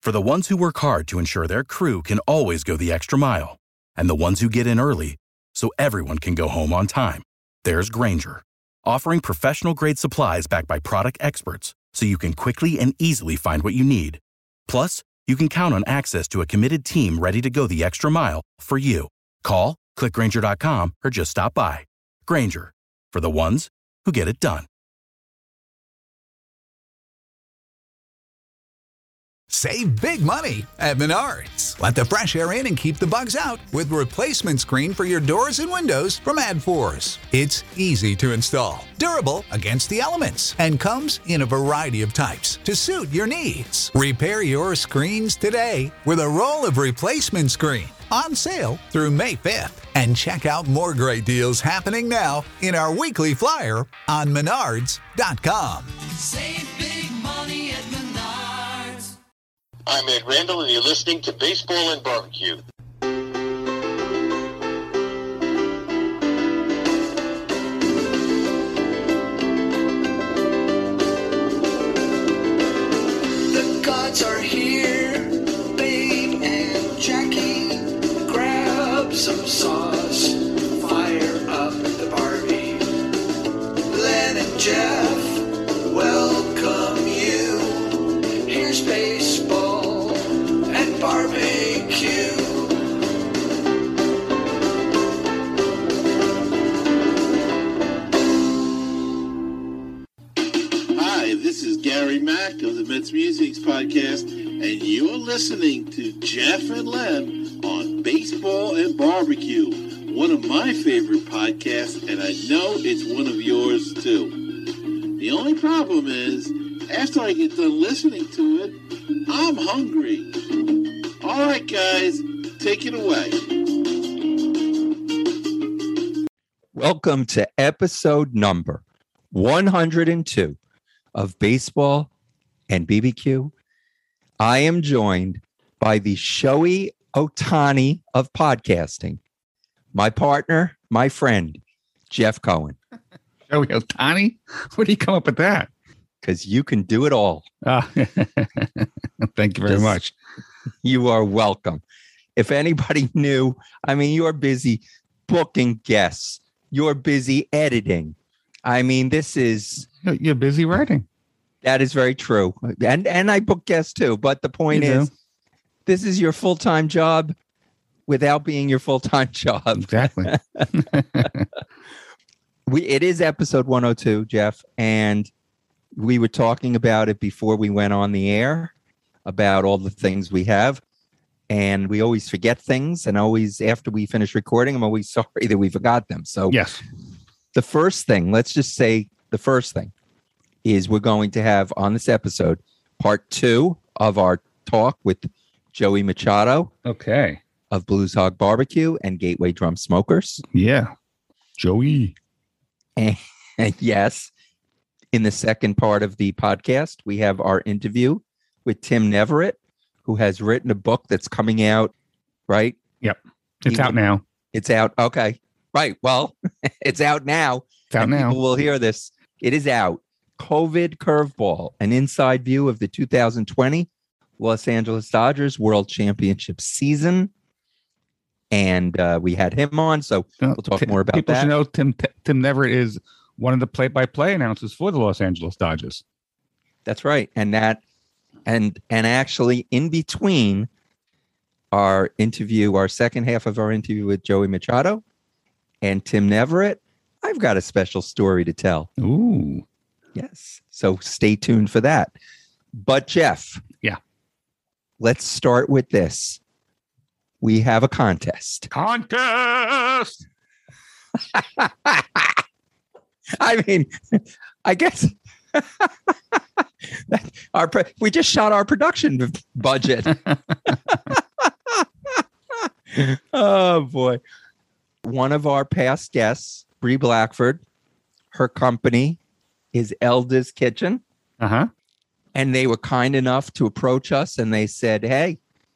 For the ones who work hard to ensure their crew can always go the extra mile, and the ones who get in early so everyone can go home on time, there's Grainger, offering professional-grade supplies backed by product experts so you can quickly and easily find what you need. Plus, you can count on access to a committed team ready to go the extra mile for you. Call, click Grainger.com, or just stop by. Grainger, for the ones who get it done. Save big money at Menards. Let the fresh air in and keep the bugs out with replacement screen for your doors and windows from AdForce. It's easy to install, durable against the elements, and comes in a variety of types to suit your needs. Repair your screens today with a roll of replacement screen on sale through May 5th. And check out more great deals happening now in our weekly flyer on Menards.com. Save big money at Menards. I'm Ed Randall, and you're listening to Baseball and Barbecue. The gods are here, Babe and Jackie. Grab some sauce, fire up the Barbie. Len and Jeff, welcome you. Here's baseball and barbecue. Hi, this is Gary Mack of the Mets Musics Podcast, and you're listening to Jeff and Len on Baseball and Barbecue, one of my favorite podcasts, and I know it's one of yours too. The only problem is, after I get done listening to it, I'm hungry. All right, guys, take it away. Welcome to episode number 102 of Baseball and BBQ. I am joined by the Shohei Ohtani of podcasting, my partner, my friend, Jeff Cohen. Shohei Ohtani? Where do you come up with that? Because you can do it all. Thank you very much. You are welcome. If anybody knew, I mean, you're busy booking guests. You're busy editing. I mean, this is... You're busy writing. That is very true. And I book guests too. But the point is, this is your full-time job without being your full-time job. Exactly. It is episode 102, Jeff. And we were talking about it before we went on the air, about all the things we have. And we always forget things. And always, after we finish recording, I'm always sorry that we forgot them. So yes, the first thing, let's just say the first thing is we're going to have on this episode, part 2 of our talk with Joey Machado. Okay. Of Blues Hog Barbecue and Gateway Drum Smokers. Yeah. Joey. And yes, in the second part of the podcast, we have our interview with Tim Neverett, who has written a book that's coming out, right? Yep. It's out now. It's out. Okay. Right. Well, it's out now. It's out now. People will hear this. It is out. COVID Curveball, an inside view of the 2020 Los Angeles Dodgers World Championship season. And we had him on, so we'll talk more about people that. People should know Tim Neverett is one of the play-by-play announcers for the Los Angeles Dodgers. That's right. And actually in between our interview, our second half of our interview with Joey Machado and Tim Neverett, I've got a special story to tell. Ooh. Yes. So stay tuned for that. But Jeff. Yeah. Let's start with this. We have a contest. Contest! I mean, I guess we just shot our production budget. Oh, boy. One of our past guests, Bree Blackford, her company is Elda's Kitchen. Uh-huh. And they were kind enough to approach us and they said, hey.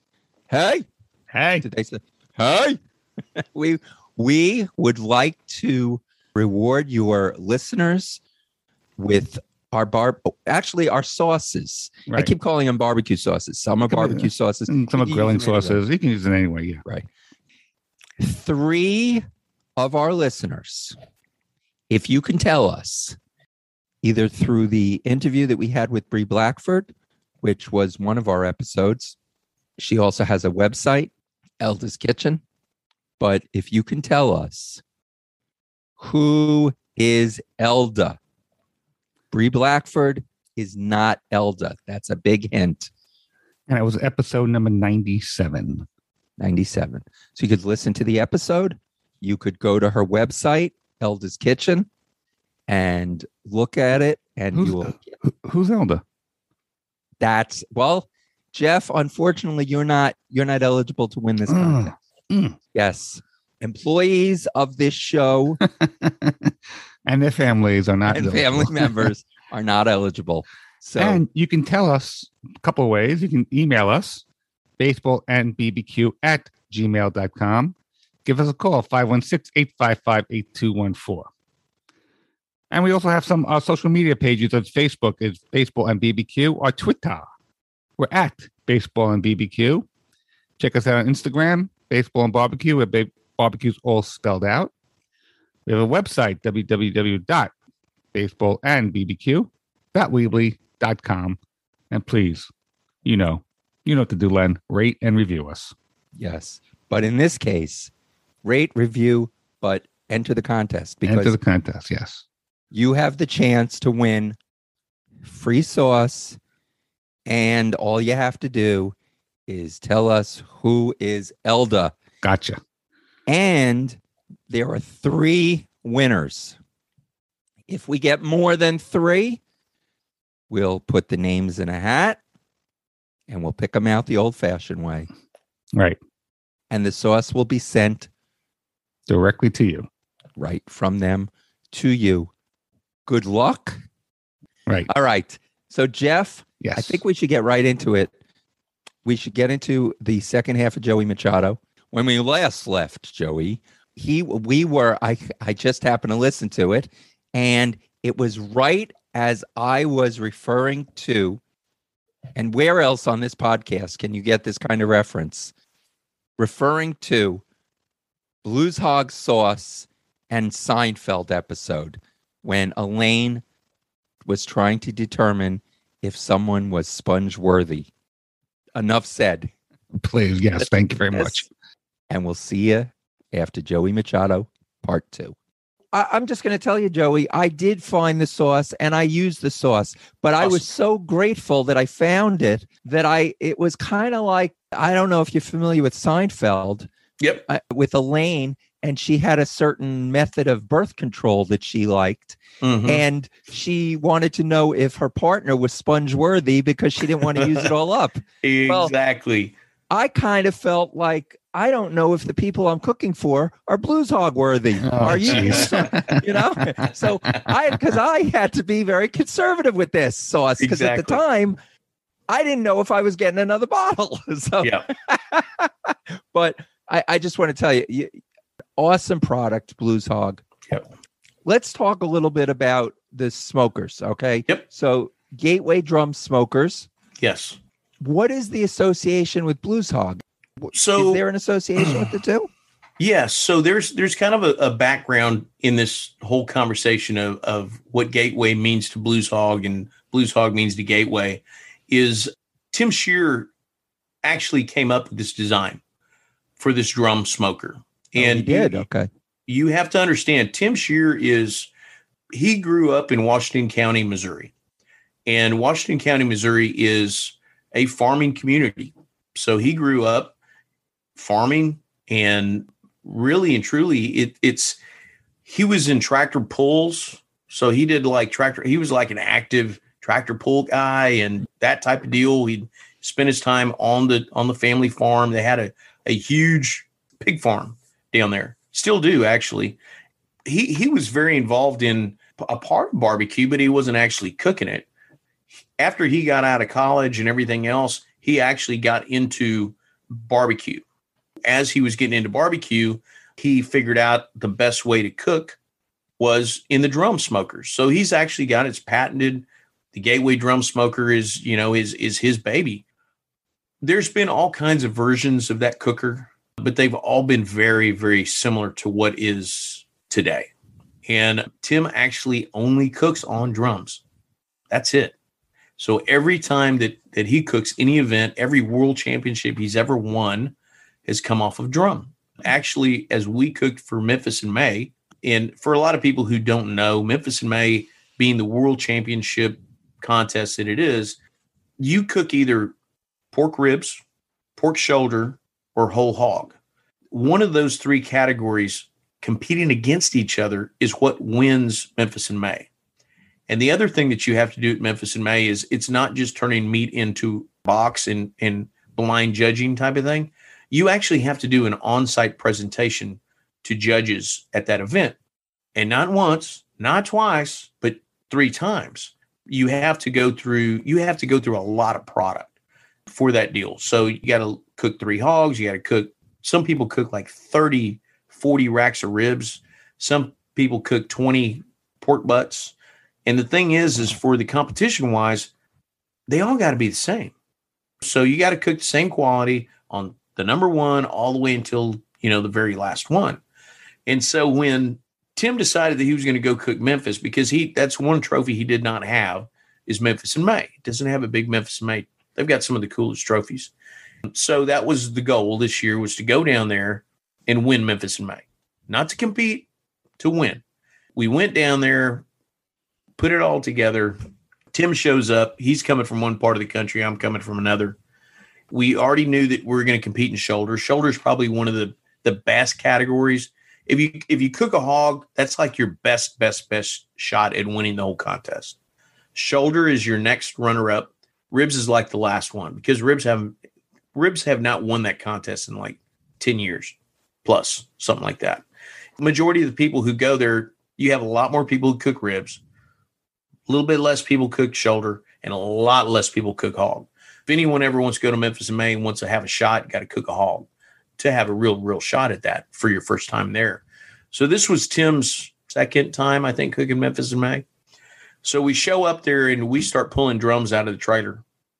They said, hey, we would like to reward your listeners with actually our sauces. I Right. keep calling them barbecue sauces. Some are Could be, barbecue sauces. And some are You can grilling use them anyway. sauces. You can use it anyway. Yeah. Right. 3 of our listeners, if you can tell us, either through the interview that we had with Brie Blackford, which was one of our episodes, she also has a website, Elda's Kitchen. But if you can tell us who is Elda, Brie Blackford is not Elda. That's a big hint. And it was episode number 97. 97. So you could listen to the episode. You could go to her website, Elda's Kitchen, and look at it. And you will. Who's Elda? That's Jeff. Unfortunately, you're not eligible to win this contest. Yes, employees of this show And their families are not and eligible. family members are not eligible. So And you can tell us a couple of ways. You can email us, baseballandbbq@gmail.com. Give us a call, 516-855-8214. And we also have some social media pages. On Facebook is Baseball and BBQ, or Twitter. We're at Baseball and BBQ. Check us out on Instagram, Baseball and Barbecue, where barbecue's all spelled out. We have a website, www.baseballandbbq.weebly.com. And please, you know what to do, Len. Rate and review us. yes, but in this case, rate, review, but enter the contest because Enter the contest, yes. you have the chance to win free sauce, and all you have to do is tell us who is Elda. Gotcha. And there are 3 winners. If we get more than 3, we'll put the names in a hat and we'll pick them out the old-fashioned way. Right. And the sauce will be sent Directly to you. right from them to you. Good luck. Right. All right. So, Jeff, Yes. I think we should get right into it. We should get into the second half of Joey Machado. When we last left Joey, I just happened to listen to it, and it was right as I was referring to, and where else on this podcast can you get this kind of reference? Referring to Blues Hog Sauce and Seinfeld episode when Elaine was trying to determine if someone was sponge worthy. Enough said. Please. Yes. Thank you very much. And we'll see you after Joey Machado, part 2. I'm just going to tell you, Joey, I did find the sauce and I used the sauce, but I was so grateful that I found it that it was kind of like, I don't know if you're familiar with Seinfeld. Yep. With Elaine, and she had a certain method of birth control that she liked. Mhm. And she wanted to know if her partner was sponge worthy because she didn't want to use it all up. Exactly. I kind of felt like, I don't know if the people I'm cooking for are Blues Hog worthy. Are you? You know? So because I had to be very conservative with this sauce because at the Exactly. time I didn't know if I was getting another bottle. So, Yeah. but I just want to tell you, awesome product, Blues Hog. Yep. Let's talk a little bit about the smokers. Okay. Yep. So Gateway Drum Smokers. Yes. What is the association with Blues Hog? So Is there an association with the two? yes. So there's kind of a background in this whole conversation of what Gateway means to Blues Hog and Blues Hog means to Gateway is Tim Shear actually came up with this design for this drum smoker. And he did. Okay. You have to understand, Tim Shear he grew up in Washington County, Missouri. And Washington County, Missouri is a farming community. So he grew up farming, and really and truly he was in tractor pulls. So he did he was like an active tractor pull guy and that type of deal. He'd spend his time on the family farm. They had a huge pig farm down there. Still do, actually. He was very involved in a part of barbecue, but he wasn't actually cooking it. After he got out of college and everything else, he actually got into barbecue. As he was getting into barbecue, he figured out the best way to cook was in the drum smokers. So he's actually got his patented The Gateway Drum Smoker is his baby. There's been all kinds of versions of that cooker, but they've all been very, very similar to what is today. And Tim actually only cooks on drums. That's it. So every time that he cooks any event, every world championship he's ever won has come off of drum. Actually, as we cooked for Memphis in May, and for a lot of people who don't know, Memphis in May being the world championship contest that it is, you cook either pork ribs, pork shoulder, or whole hog. One of those three categories competing against each other is what wins Memphis in May. And the other thing that you have to do at Memphis in May is it's not just turning meat into box and blind judging type of thing. You actually have to do an on-site presentation to judges at that event. And not once, not twice, but 3 times. You have to go through a lot of product for that deal. So you got to cook 3 hogs. You got to cook. Some people cook like 30, 40 racks of ribs. Some people cook 20 pork butts. And the thing is for the competition wise, they all got to be the same. So you got to cook the same quality on the number one all the way until, the very last one. And so when Tim decided that he was going to go cook Memphis, because that's one trophy he did not have is Memphis in May. It doesn't have a big Memphis in May. They've got some of the coolest trophies. So that was the goal this year, was to go down there and win Memphis in May. Not to compete, to win. We went down there, put it all together. Tim shows up. He's coming from one part of the country. I'm coming from another. We already knew that we were going to compete in shoulder. Shoulder is probably one of the best categories. If you cook a hog, that's like your best shot at winning the whole contest. Shoulder is your next runner-up. Ribs is like the last one, because ribs have not won that contest in like 10 years plus, something like that. The majority of the people who go there, you have a lot more people who cook ribs, a little bit less people cook shoulder, and a lot less people cook hog. If anyone ever wants to go to Memphis in May and wants to have a shot, you got to cook a hog to have a real shot at that for your first time there. So this was Tim's second time, I think, cooking Memphis in May. So we show up there and we start pulling drums out of the trailer.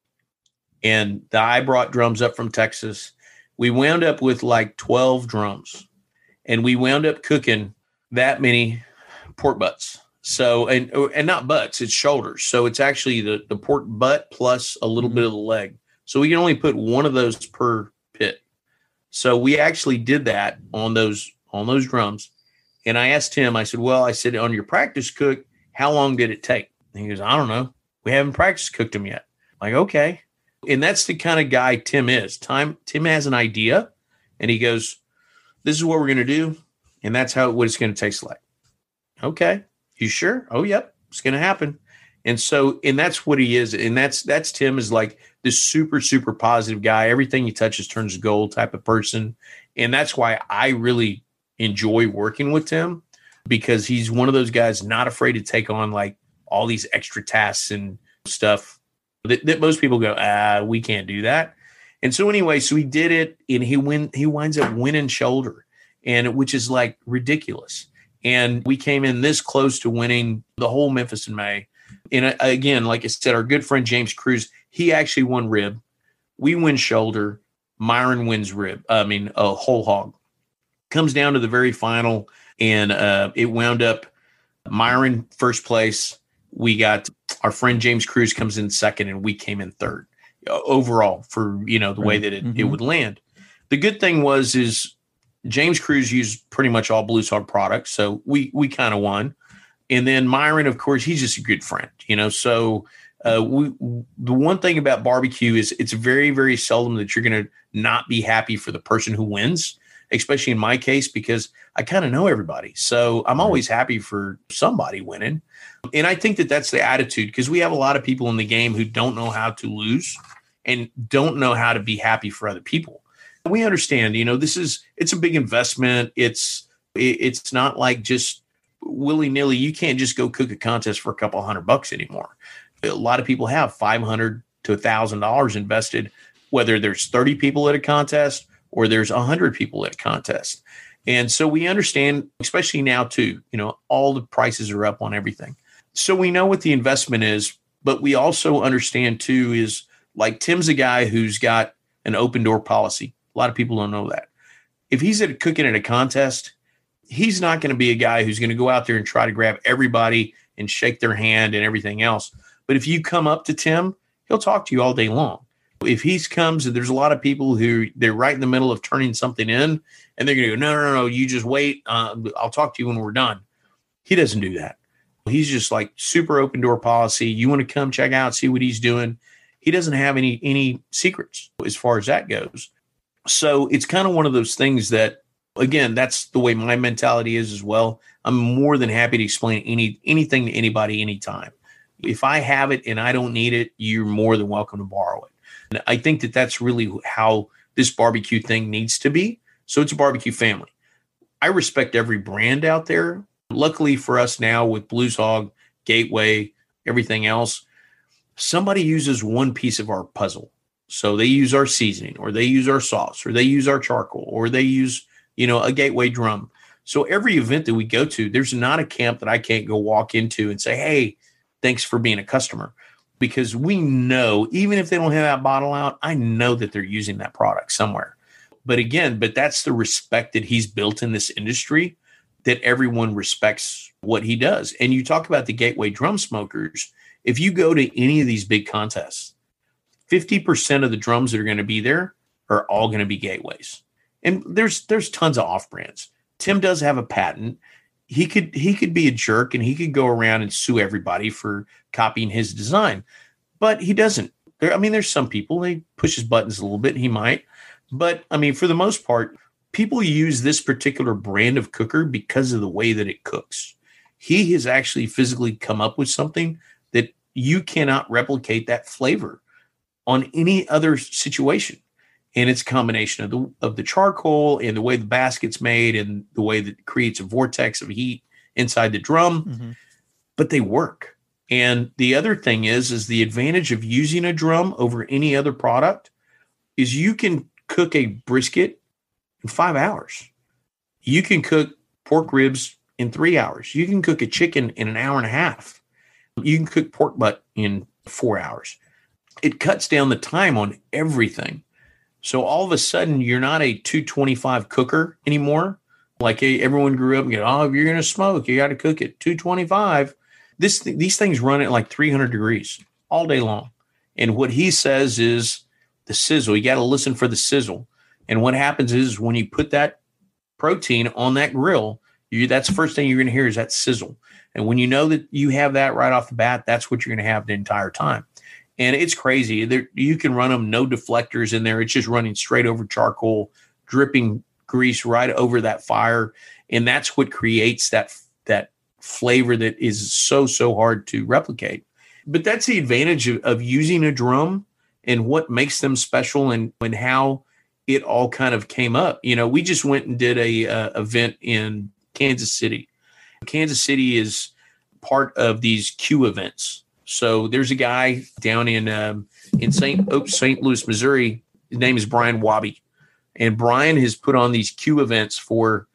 And I brought drums up from Texas. We wound up with like 12 drums. And we wound up cooking that many pork butts. So, and not butts, it's shoulders. So it's actually the pork butt plus a little bit of the leg. So we can only put one of those per pit. So we actually did that on those drums. And I asked him, I said, on your practice cook, how long did it take? And he goes, I don't know. We haven't practice cooked them yet. I'm like, okay. And that's the kind of guy Tim is. Tim has an idea and he goes, this is what we're going to do. And that's what it's going to taste like. Okay. You sure? Oh, yep. It's going to happen. And that's what he is. And that's Tim, is like this super, super positive guy. Everything he touches turns to gold type of person. And that's why I really enjoy working with Tim, because he's one of those guys not afraid to take on like all these extra tasks and stuff that most people go, we can't do that. And so anyway, so he did it, and he winds up winning shoulder, and which is like ridiculous. And we came in this close to winning the whole Memphis in May. And again, like I said, our good friend James Cruz, he actually won rib. We win shoulder. Myron wins a whole hog. Comes down to the very final, and it wound up Myron first place. We got our friend James Cruz comes in second, and we came in third overall for the way that it would land. The good thing is James Cruz used pretty much all Blues Hog products, so we kind of won. And then Myron, of course, he's just a good friend, So the one thing about barbecue is it's very, very seldom that you're going to not be happy for the person who wins, especially in my case, because I kind of know everybody. So I'm always happy for somebody winning. And I think that that's the attitude, because we have a lot of people in the game who don't know how to lose and don't know how to be happy for other people. We understand, it's a big investment. It's not like just willy-nilly. You can't just go cook a contest for a couple $100 anymore. A lot of people have $500 to $1,000 invested, whether there's 30 people at a contest or there's 100 people at a contest. And so we understand, especially now too, all the prices are up on everything. So we know what the investment is, But we also understand too is like Tim's a guy who's got an open door policy. A lot of people don't know that. If he's cooking at a contest, he's not going to be a guy who's going to go out there and try to grab everybody and shake their hand and everything else. But if you come up to Tim, he'll talk to you all day long. If he comes and there's a lot of people who they're right in the middle of turning something in and they're going to go, no, you just wait. I'll talk to you when we're done. He doesn't do that. He's just like super open door policy. You want to come check out, see what he's doing. He doesn't have any secrets as far as that goes. So it's kind of one of those things that, again, that's the way my mentality is as well. I'm more than happy to explain anything to anybody, anytime. If I have it and I don't need it, you're more than welcome to borrow it. And I think that that's really how this barbecue thing needs to be. So it's a barbecue family. I respect every brand out there. Luckily for us now with Blues Hog, Gateway, everything else, somebody uses one piece of our puzzle. So they use our seasoning, or they use our sauce, or they use our charcoal, or they use, a Gateway drum. So every event that we go to, there's not a camp that I can't go walk into and say, hey, thanks for being a customer. Because we know, even if they don't have that bottle out, I know that they're using that product somewhere. But that's the respect that he's built in this industry, that everyone respects what he does. And you talk about the Gateway drum smokers. If you go to any of these big contests, 50% of the drums that are going to be there are all going to be Gateways. And there's tons of off brands. Tim does have a patent. He could be a jerk and he could go around and sue everybody for copying his design, but he doesn't. There's some people, they push his buttons a little bit. He might, but for the most part, people use this particular brand of cooker because of the way that it cooks. He has actually physically come up with something that you cannot replicate that flavor on any other situation. And it's a combination of the charcoal and the way the basket's made and the way that it creates a vortex of heat inside the drum. Mm-hmm. But they work. And the other thing is the advantage of using a drum over any other product is you can cook a brisket in 5 hours. You can cook pork ribs in 3 hours. You can cook a chicken in an hour and a half. You can cook pork butt in 4 hours. It cuts down the time on everything. So all of a sudden, you're not a 225 cooker anymore. Like everyone grew up and if you're going to smoke, you got to cook at 225. These things run at like 300 degrees all day long. And what he says is the sizzle. You got to listen for the sizzle. And what happens is when you put that protein on that grill, that's the first thing you're going to hear is that sizzle. And when you know that you have that right off the bat, that's what you're going to have the entire time. And it's crazy. You can run them, no deflectors in there. It's just running straight over charcoal, dripping grease right over that fire. And that's what creates that flavor that is so hard to replicate. But that's the advantage of using a drum and what makes them special and how it all kind of came up. We just went and did a event in Kansas City. Kansas City is part of these Q events. So there's a guy down in St. Louis, Missouri. His name is Brian Wabi. And Brian has put on these Q events for,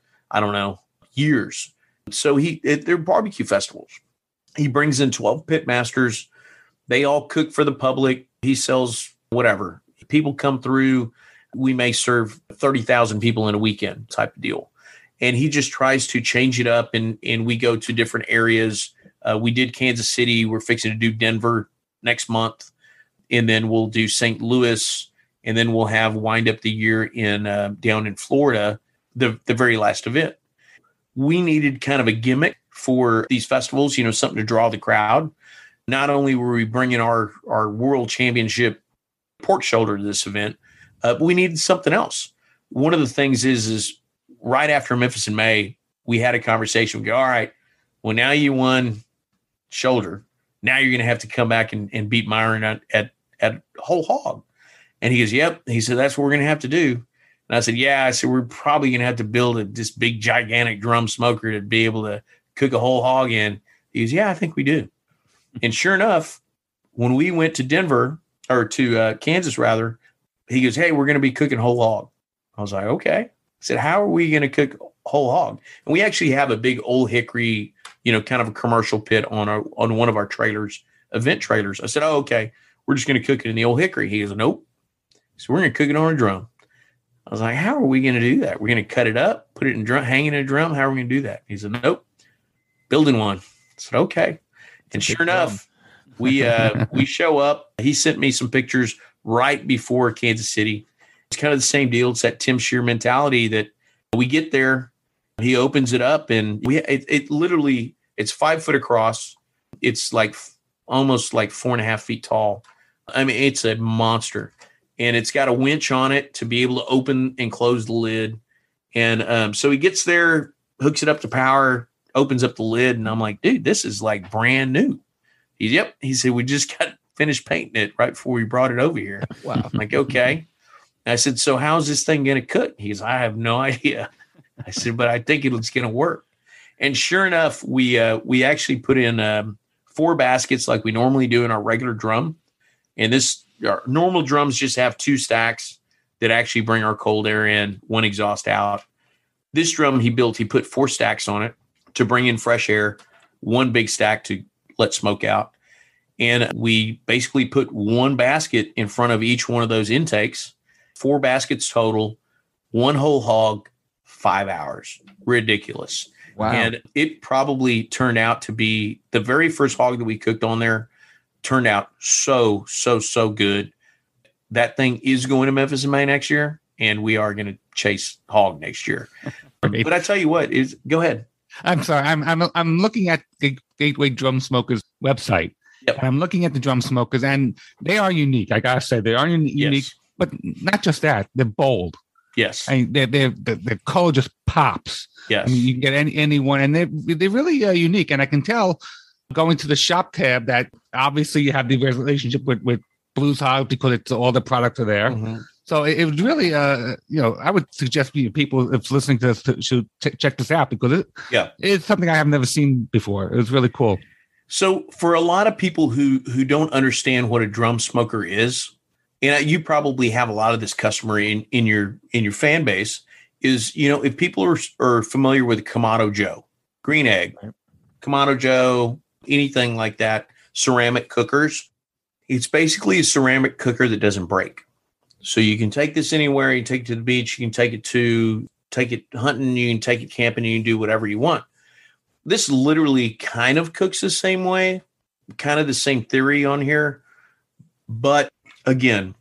years. So they're barbecue festivals. He brings in 12 pit masters. They all cook for the public. He sells whatever. People come through. We may serve 30,000 people in a weekend type of deal. And he just tries to change it up. And we go to different areas. We did Kansas City. We're fixing to do Denver next month. And then we'll do St. Louis. And then we'll wind up the year down in Florida, the very last event. We needed kind of a gimmick for these festivals, something to draw the crowd. Not only were we bringing our world championship pork shoulder to this event, but we needed something else. One of the things is right after Memphis in May, we had a conversation. We go, all right, well, now you won shoulder. Now you're going to have to come back and beat Myron at whole hog. And he goes, yep. He said, that's what we're going to have to do. And I said, yeah. I said, we're probably going to have to build this big, gigantic drum smoker to be able to cook a whole hog in. He goes, yeah, I think we do. And sure enough, when we went to Denver or to Kansas, rather, he goes, hey, we're going to be cooking whole hog. I was like, okay. I said, how are we going to cook whole hog? And we actually have a big old hickory, kind of a commercial pit on one of our trailers event trailers. I said, oh, okay. We're just going to cook it in the old hickory. He goes, nope. So we're going to cook it on a drum. I was like, how are we going to do that? We're going to cut it up, put it in drum, hang it in a drum. How are we going to do that? He said, nope, building one. I said, okay. And sure enough, we show up. He sent me some pictures right before Kansas City. It's kind of the same deal. It's that Tim Shear mentality that we get there, he opens it up, and it literally, it's 5 foot across. It's like almost like 4.5 feet tall. I mean, it's a monster. And it's got a winch on it to be able to open and close the lid. And so he gets there, hooks it up to power, opens up the lid. And I'm like, dude, this is like brand new. Yep. He said, we just got finished painting it right before we brought it over here. Wow. I'm like, okay. And I said, so how's this thing going to cook? He goes, I have no idea. I said, but I think it's going to work. And sure enough, we actually put in 4 baskets like we normally do in our regular drum. And our normal drums just have 2 stacks that actually bring our cold air in, 1 exhaust out. This drum he put 4 stacks on it to bring in fresh air, 1 big stack to let smoke out. And we basically put 1 basket in front of each one of those intakes, 4 baskets total, 1 whole hog, 5 hours. Ridiculous. Wow. And it probably turned out to be the very first hog that we cooked on there turned out so good. That thing is going to Memphis in May next year, and we are going to chase hog next year. But I tell you what, go ahead. I'm sorry. I'm looking at the Gateway Drum Smokers website. Yep. And I'm looking at the drum smokers, and they are unique. I gotta say, they are unique. Yes. But not just that, they're bold. Yes. I mean, the color just pops. Yes. I mean, you can get anyone, and they're really unique. And I can tell going to the shop tab that obviously you have the relationship with Blues Hog because it's all the products are there. Mm-hmm. So it was really, I would suggest people if listening to this should check this out because it's something I have never seen before. It was really cool. So for a lot of people who don't understand what a drum smoker is, and you probably have a lot of this customer in your fan base, is, if people are familiar with Kamado Joe, Green Egg, Kamado Joe, anything like that, ceramic cookers, it's basically a ceramic cooker that doesn't break. So you can take this anywhere. You can take it to the beach. You can take it hunting. You can take it camping. You can do whatever you want. This literally kind of cooks the same way, kind of the same theory on here. But again,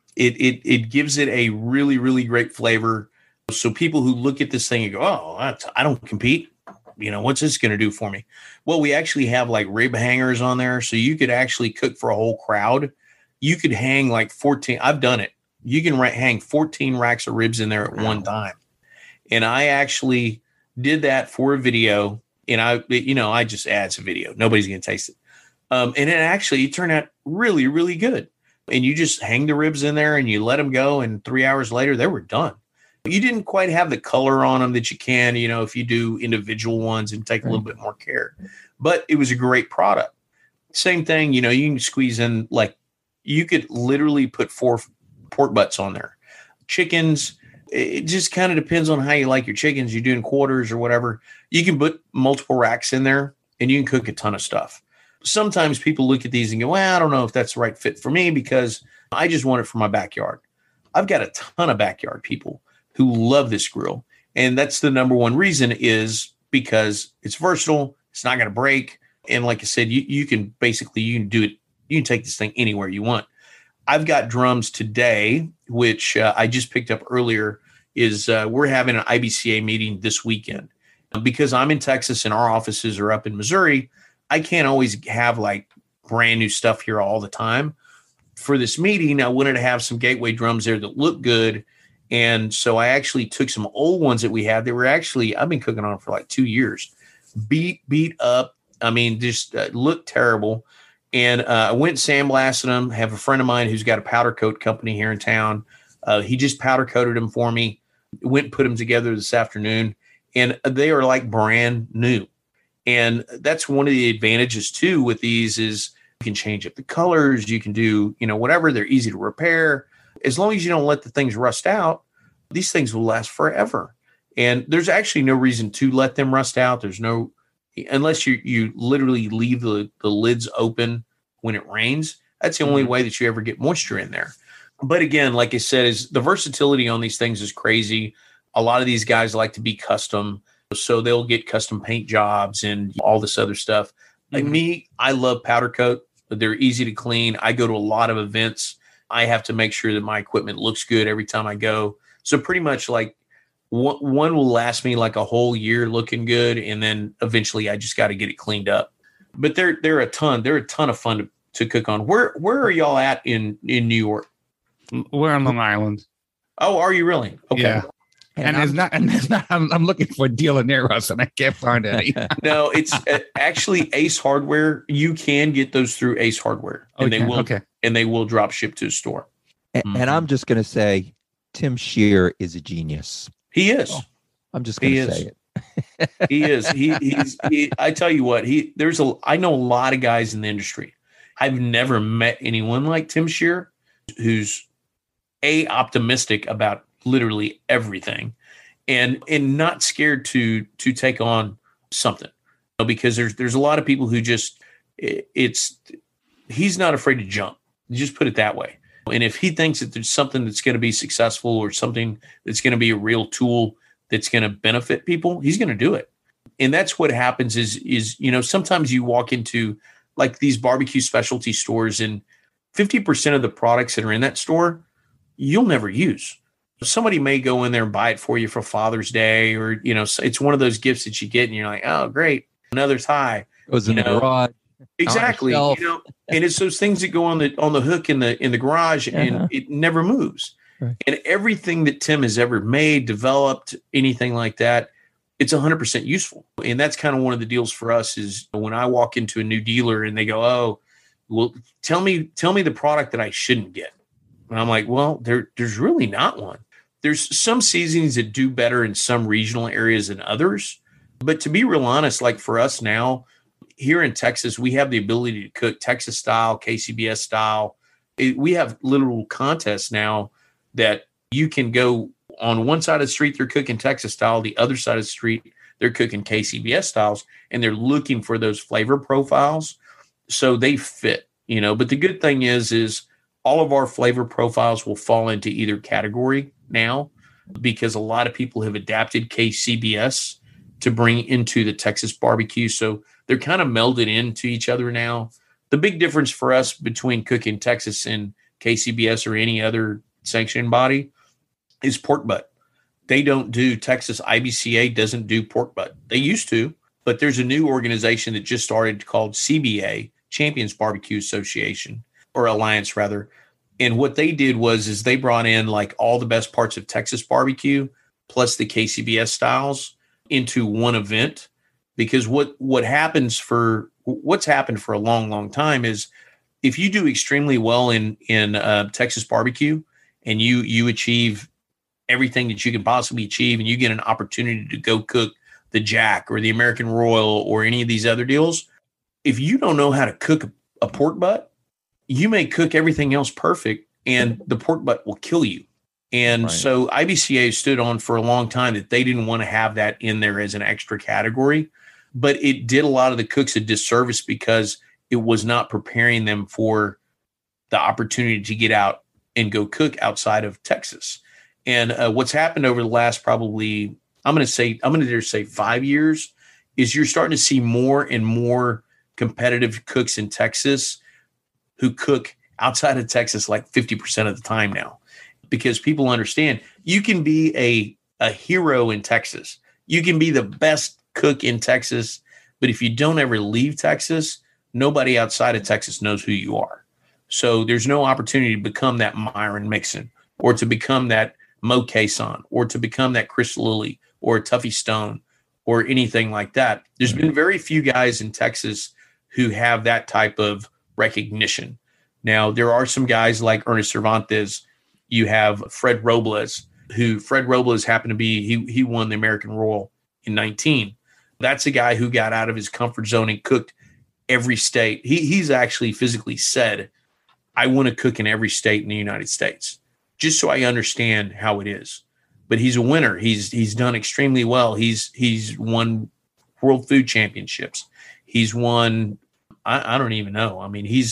it gives it a really, really great flavor. So people who look at this thing and go, oh, I don't compete. What's this going to do for me? Well, we actually have like rib hangers on there. So you could actually cook for a whole crowd. You could hang like 14. I've done it. You can hang 14 racks of ribs in there at one time. And I actually did that for a video. And I just add some video. Nobody's going to taste it. And it turned out really, really good. And you just hang the ribs in there and you let them go. And 3 hours later, they were done. You didn't quite have the color on them that you can, if you do individual ones and take a little bit more care. But it was a great product. Same thing, you can squeeze in, like, you could literally put 4 pork butts on there. Chickens, it just kind of depends on how you like your chickens. You're doing quarters or whatever. You can put multiple racks in there and you can cook a ton of stuff. Sometimes people look at these and go, well, I don't know if that's the right fit for me because I just want it for my backyard. I've got a ton of backyard people who love this grill. And that's the number one reason is because it's versatile. It's not going to break. And like I said, you can do it. You can take this thing anywhere you want. I've got drums today, which I just picked up earlier, is we're having an IBCA meeting this weekend. Because I'm in Texas and our offices are up in Missouri, I can't always have like brand new stuff here all the time. For this meeting, I wanted to have some Gateway drums there that look good. And so I actually took some old ones that we had. They were actually, I've been cooking on them for like 2 years. Beat up. I mean, just looked terrible. And I went and sandblasted them. Have a friend of mine who's got a powder coat company here in town. He just powder coated them for me. Went and put them together this afternoon. And they are like brand new. And that's one of the advantages too with these is you can change up the colors. You can do, whatever. They're easy to repair. As long as you don't let the things rust out, these things will last forever. And there's actually no reason to let them rust out. There's no, unless you literally leave the lids open when it rains. That's the only way that you ever get moisture in there. But again, like I said, is the versatility on these things is crazy. A lot of these guys like to be custom, so they'll get custom paint jobs and all this other stuff. Like me, I love powder coat. They're easy to clean. I go to a lot of events. I have to make sure that my equipment looks good every time I go. So pretty much like one will last me like a whole year looking good, and then eventually I just got to get it cleaned up. But they're a ton of fun to cook on. Where are y'all at in New York? We're on Long Island. Oh, are you really? Okay. Yeah. And there's not. I'm looking for a dealer near us, and I can't find any. No, it's actually Ace Hardware. You can get those through Ace Hardware, and they will drop ship to a store. And I'm just going to say, Tim Shear is a genius. He is. I'm just going to say it. He is. He. I tell you what. I know a lot of guys in the industry. I've never met anyone like Tim Shear, who's optimistic about literally everything, and not scared to take on something, because there's a lot of people who just he's not afraid to jump. Just put it that way. And if he thinks that there's something that's going to be successful or something that's going to be a real tool that's going to benefit people, he's going to do it. And that's what happens is sometimes you walk into like these barbecue specialty stores, and 50% of the products that are in that store you'll never use. Somebody may go in there and buy it for you for Father's Day, or, it's one of those gifts that you get and you're like, oh, great, another tie. Goes in the garage. Exactly. And it's those things that go on the hook in the garage, and it never moves. Right. And everything that Tim has ever made, developed, anything like that, it's 100% useful. And that's kind of one of the deals for us is when I walk into a new dealer and they go, oh, well, tell me the product that I shouldn't get. And I'm like, well, there's really not one. There's some seasonings that do better in some regional areas than others. But to be real honest, like for us now, here in Texas, we have the ability to cook Texas style, KCBS style. We have literal contests now that you can go on one side of the street, they're cooking Texas style. The other side of the street, they're cooking KCBS styles, and they're looking for those flavor profiles. So they fit, but the good thing is all of our flavor profiles will fall into either category now, because a lot of people have adapted KCBS to bring into the Texas barbecue. So they're kind of melded into each other now. The big difference for us between cooking Texas and KCBS or any other sanctioning body is pork butt. They don't do Texas. IBCA doesn't do pork butt. They used to, but there's a new organization that just started called CBA, Champions Barbecue Association, or Alliance rather. And what they did is they brought in like all the best parts of Texas barbecue plus the KCBS styles into one event. Because what's happened for a long, long time is if you do extremely well in Texas barbecue and you achieve everything that you can possibly achieve, and you get an opportunity to go cook the Jack or the American Royal or any of these other deals, if you don't know how to cook a pork butt, you may cook everything else perfect and the pork butt will kill you. And so IBCA stood on for a long time that they didn't want to have that in there as an extra category, but it did a lot of the cooks a disservice because it was not preparing them for the opportunity to get out and go cook outside of Texas. And what's happened over the last probably, I'm going to dare say 5 years, is you're starting to see more and more competitive cooks in Texas who cook outside of Texas like 50% of the time now, because people understand you can be a hero in Texas. You can be the best cook in Texas, but if you don't ever leave Texas, nobody outside of Texas knows who you are. So there's no opportunity to become that Myron Mixon or to become that Mo Cason or to become that Chris Lilly or Tuffy Stone or anything like that. There's been very few guys in Texas who have that type of recognition. Now, there are some guys like Ernest Cervantes. You have Fred Robles happened to be, he won the American Royal in 19. That's a guy who got out of his comfort zone and cooked every state. He's actually physically said, I want to cook in every state in the United States, just so I understand how it is. But he's a winner. He's done extremely well. He's won World Food Championships. He's won, I don't even know. I mean, he's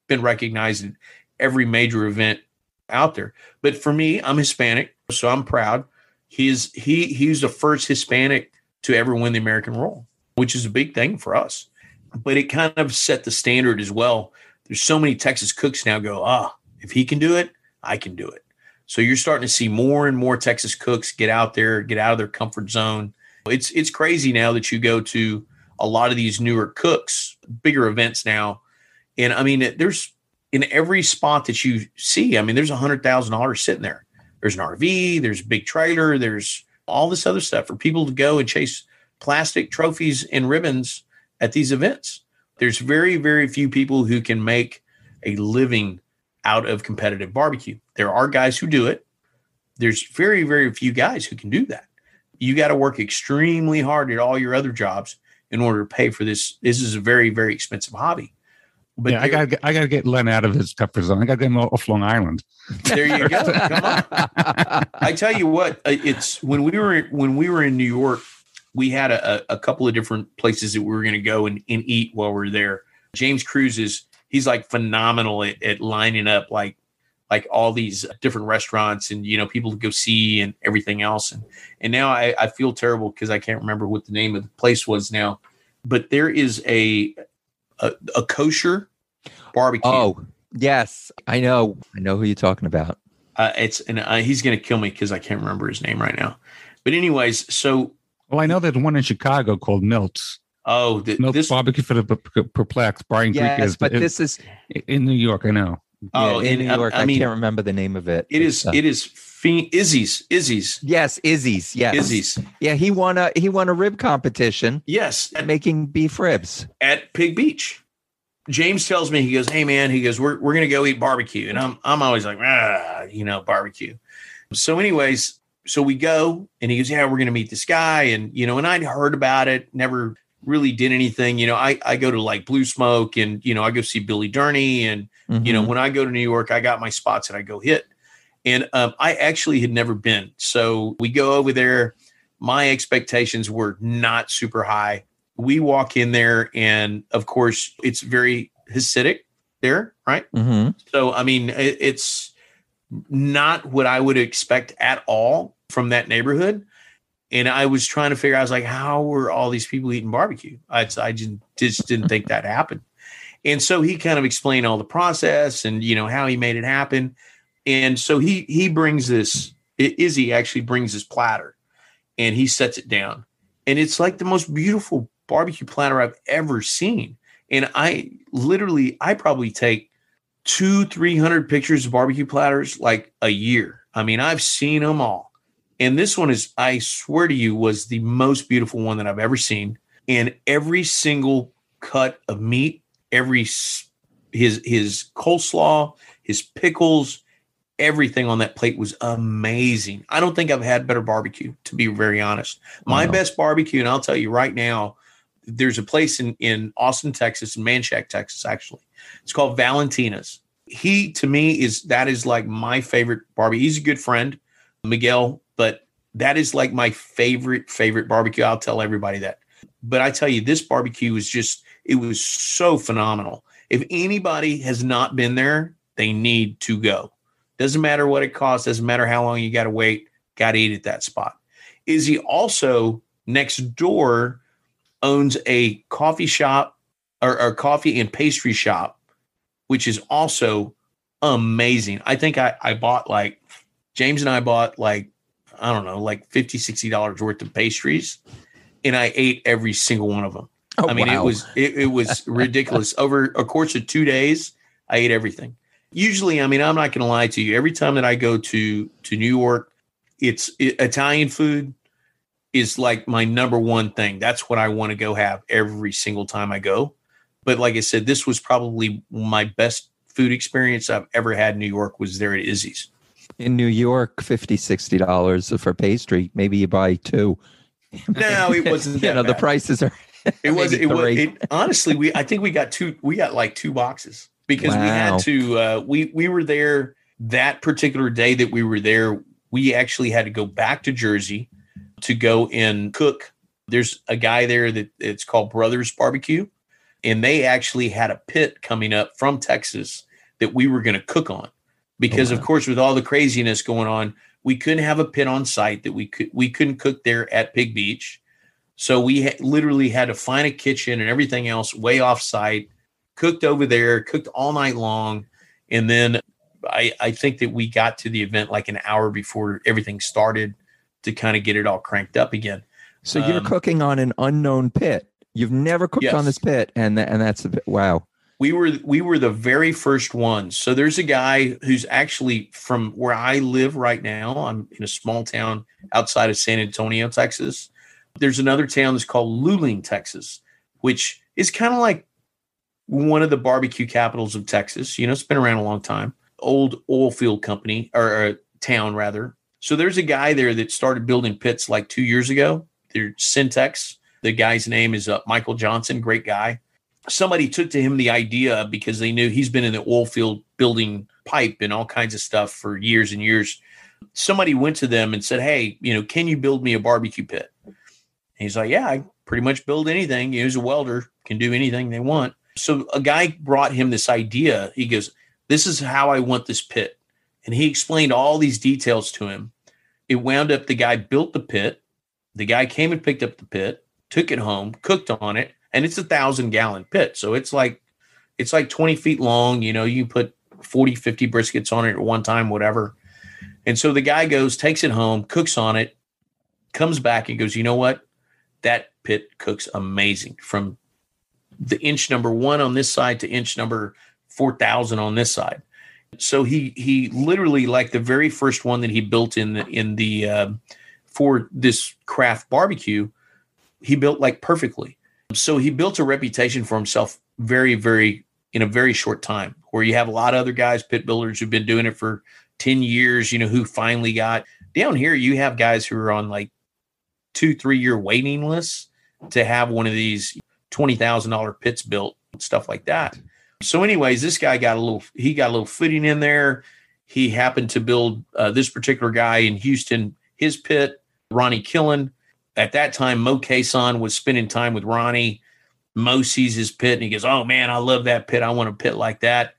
been recognized at every major event out there. But for me, I'm Hispanic, so I'm proud. He's the first Hispanic to ever win the American Roll, which is a big thing for us. But it kind of set the standard as well. There's so many Texas cooks now go, if he can do it, I can do it. So you're starting to see more and more Texas cooks get out there, get out of their comfort zone. It's crazy now that you go to a lot of these newer cooks, bigger events now. And I mean, there's in every spot that you see, I mean, there's $100,000 sitting there. There's an RV, there's a big trailer, there's all this other stuff for people to go and chase plastic trophies and ribbons at these events. There's very, very few people who can make a living out of competitive barbecue. There are guys who do it. There's very, very few guys who can do that. You got to work extremely hard at all your other jobs in order to pay for this. This is a very, very expensive hobby. But yeah, I gotta get Len out of his comfort zone. I got to get him off Long Island. There you go. Come on. I tell you what, it's when we were in New York, we had a couple of different places that we were going to go and eat while we were there. James Cruz he's like phenomenal at lining up like all these different restaurants and, people to go see and everything else. And now I feel terrible because I can't remember what the name of the place was now, but there is a kosher barbecue. Oh, yes. I know who you're talking about. He's going to kill me because I can't remember his name right now. But anyways, so. Well, I know there's one in Chicago called Milt's. Oh, Milt's Barbecue for the Perplexed. Brian Greek is. But this is in New York. I know. Oh, in New York. I can't remember the name of it. It is Izzy's. Yes, Izzy's. Yes, Izzy's. Yeah, he won a rib competition. Yes, making beef ribs at Pig Beach. James tells me, he goes, "Hey man," he goes, "We're gonna go eat barbecue," and I'm always like, barbecue. So, anyways, so we go, and he goes, "Yeah, we're gonna meet this guy," and and I'd heard about it, never really did anything. I go to like Blue Smoke, and I go see Billy Durney, and when I go to New York, I got my spots that I go hit, and I actually had never been. So we go over there. My expectations were not super high. We walk in there, and of course, it's very Hasidic there, right? Mm-hmm. So, I mean, it's not what I would expect at all from that neighborhood. And I was trying to figure out, I was like, how were all these people eating barbecue? I just didn't think that happened. And so he kind of explained all the process and, how he made it happen. And so he brings this, Izzy actually brings this platter, and he sets it down. And it's like the most beautiful barbecue platter I've ever seen. And I probably take 200-300 pictures of barbecue platters like a year. I mean, I've seen them all. And this one is, I swear to you, was the most beautiful one that I've ever seen. And every single cut of meat, his coleslaw, his pickles, everything on that plate was amazing. I don't think I've had better barbecue, to be very honest. My best barbecue, and I'll tell you right now, there's a place in Austin, Texas, in Manchac, Texas, actually. It's called Valentina's. To me, that is like my favorite barbecue. He's a good friend, Miguel, but that is like my favorite barbecue. I'll tell everybody that. But I tell you, this barbecue it was so phenomenal. If anybody has not been there, they need to go. Doesn't matter what it costs. Doesn't matter how long you got to wait. Got to eat at that spot. Izzy also next door owns a coffee shop or coffee and pastry shop, which is also amazing. I think James and I bought like $50, $60 worth of pastries, and I ate every single one of them. Oh, I mean, wow. it was ridiculous. Over a course of 2 days, I ate everything. Usually, I mean, I'm not going to lie to you. Every time that I go to New York, Italian food is like my number one thing. That's what I want to go have every single time I go. But like I said, this was probably my best food experience I've ever had in New York was there at Izzy's. In New York, $50, $60 for pastry. Maybe you buy two. No, it wasn't that bad. The prices are honestly, I think we got like 2 boxes because we had to, we were there that particular day that we were there. We actually had to go back to Jersey to go and cook. There's a guy there that it's called Brothers Barbecue. and they actually had a pit coming up from Texas that we were going to cook on, because of course, with all the craziness going on, we couldn't have a pit on site that we couldn't cook there at Pig Beach. So we literally had to find a kitchen and everything else way off site, cooked over there, cooked all night long. And then I think that we got to the event like an hour before everything started to kind of get it all cranked up again. So you're cooking on an unknown pit. You've never cooked on this pit, and that's wow. We were the very first ones. So there's a guy who's actually from where I live right now. I'm in a small town outside of San Antonio, Texas. There's another town that's called Luling, Texas, which is kind of like one of the barbecue capitals of Texas. You know, it's been around a long time. Old oil field company, or town rather. So there's a guy there that started building pits like 2 years ago. They're Syntex. The guy's name is Michael Johnson, great guy. Somebody took to him the idea because they knew he's been in the oil field building pipe and all kinds of stuff for years and years. Somebody went to them and said, hey, you know, can you build me a barbecue pit? And he's like, yeah, I pretty much build anything. He's a welder, can do anything they want. So a guy brought him this idea. He goes, this is how I want this pit. And he explained all these details to him. It wound up, the guy built the pit. The guy came and picked up the pit, took it home, cooked on it. And it's 1,000-gallon pit. So it's like 20 feet long. You know, you put 40, 50 briskets on it at one time, whatever. And so the guy goes, takes it home, cooks on it, comes back and goes, you know what? That pit cooks amazing, from the inch number 1 on this side to inch number 4,000 on this side. So he literally, like the very first one that he built in the for this craft barbecue, he built like perfectly. So he built a reputation for himself very, very in a very short time, where you have a lot of other guys, pit builders, who've been doing it for 10 years, you know, who finally got down here. You have guys who are on like 2-3 year waiting lists to have one of these $20,000 pits built, stuff like that. So anyways, this guy got a little footing in there. He happened to build this particular guy in Houston, his pit, Ronnie Killen. At that time, Mo Cason was spending time with Ronnie. Mo sees his pit and he goes, oh man, I love that pit. I want a pit like that.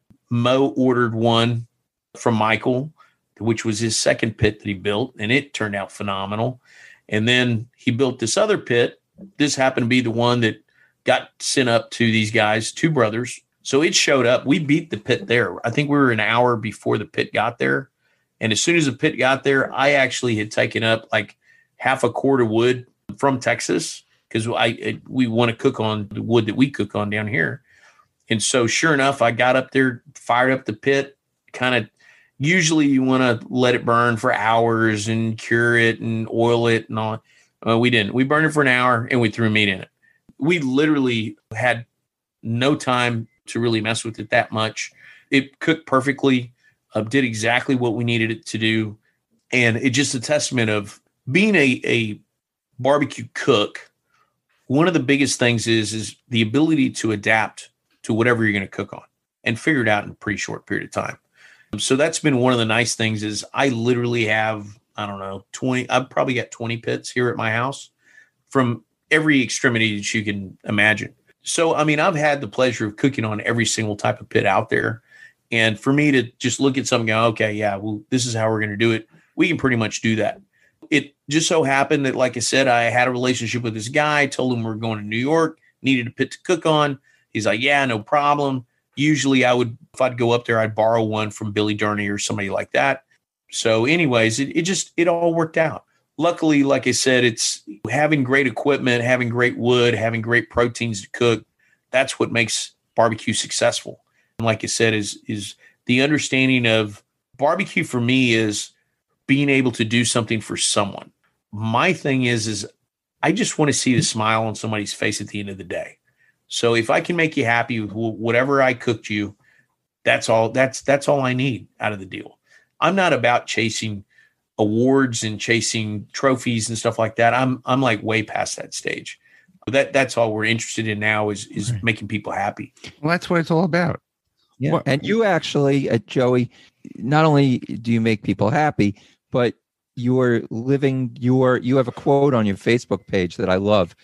Mo ordered one from Michael, which was his second pit that he built, and it turned out phenomenal. And then he built this other pit. This happened to be the one that got sent up to these guys, two brothers. So it showed up. We beat the pit there. I think we were an hour before the pit got there. And as soon as the pit got there, I actually had taken up like half a cord of wood from Texas, because we want to cook on the wood that we cook on down here. And so sure enough, I got up there, fired up the pit, kind of, usually you want to let it burn for hours and cure it and oil it and all. We didn't. We burned it for an hour and we threw meat in it. We literally had no time to really mess with it that much. It cooked perfectly, did exactly what we needed it to do. And it's just a testament of being a barbecue cook. One of the biggest things is the ability to adapt to whatever you're going to cook on and figure it out in a pretty short period of time. So that's been one of the nice things is I literally have, I don't know, 20, I've probably got 20 pits here at my house from every extremity that you can imagine. So, I mean, I've had the pleasure of cooking on every single type of pit out there. And for me to just look at something and go, okay, yeah, well, this is how we're going to do it. We can pretty much do that. It just so happened that, like I said, I had a relationship with this guy, told him we were going to New York, needed a pit to cook on. He's like, yeah, no problem. Usually if I'd go up there, I'd borrow one from Billy Durney or somebody like that. So anyways, it all worked out. Luckily, like I said, it's having great equipment, having great wood, having great proteins to cook. That's what makes barbecue successful. And like I said, is the understanding of barbecue for me is being able to do something for someone. My thing is I just want to see the smile on somebody's face at the end of the day. So if I can make you happy with whatever I cooked you, that's all I need out of the deal. I'm not about chasing awards and chasing trophies and stuff like that. I'm like way past that stage. That's all we're interested in now is right. Making people happy. Well, that's what it's all about. Yeah. Well, and you actually, Joey, not only do you make people happy, but you have a quote on your Facebook page that I love.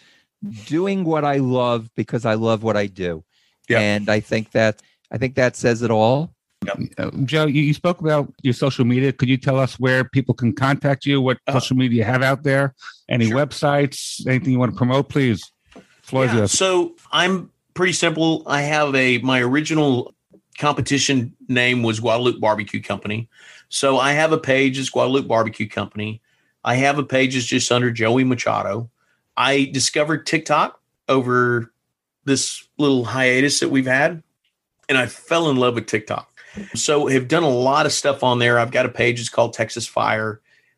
doing what I love because I love what I do. Yeah. And I think that says it all. Joe, you spoke about your social media. Could you tell us where people can contact you? What social media you have out there? Any Sure. websites? Anything you want to promote? Please. Floor is yours. So I'm pretty simple. I have my original competition name was Guadalupe Barbecue Company. So I have a page as Guadalupe Barbecue Company. I have a page that's just under Joey Machado. I discovered TikTok over this little hiatus that we've had, and I fell in love with TikTok. So have done a lot of stuff on there. I've got a page. It's called Texas Fire.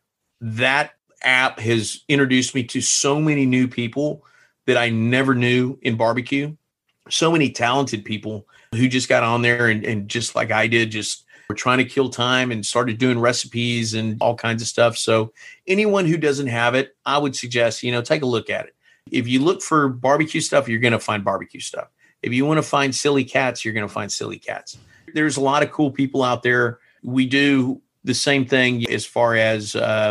That app has introduced me to so many new people that I never knew in barbecue. So many talented people who just got on there and just like I did, just were trying to kill time and started doing recipes and all kinds of stuff. So anyone who doesn't have it, I would suggest, take a look at it. If you look for barbecue stuff, you're going to find barbecue stuff. If you want to find silly cats, you're going to find silly cats. There's a lot of cool people out there. We do the same thing as far as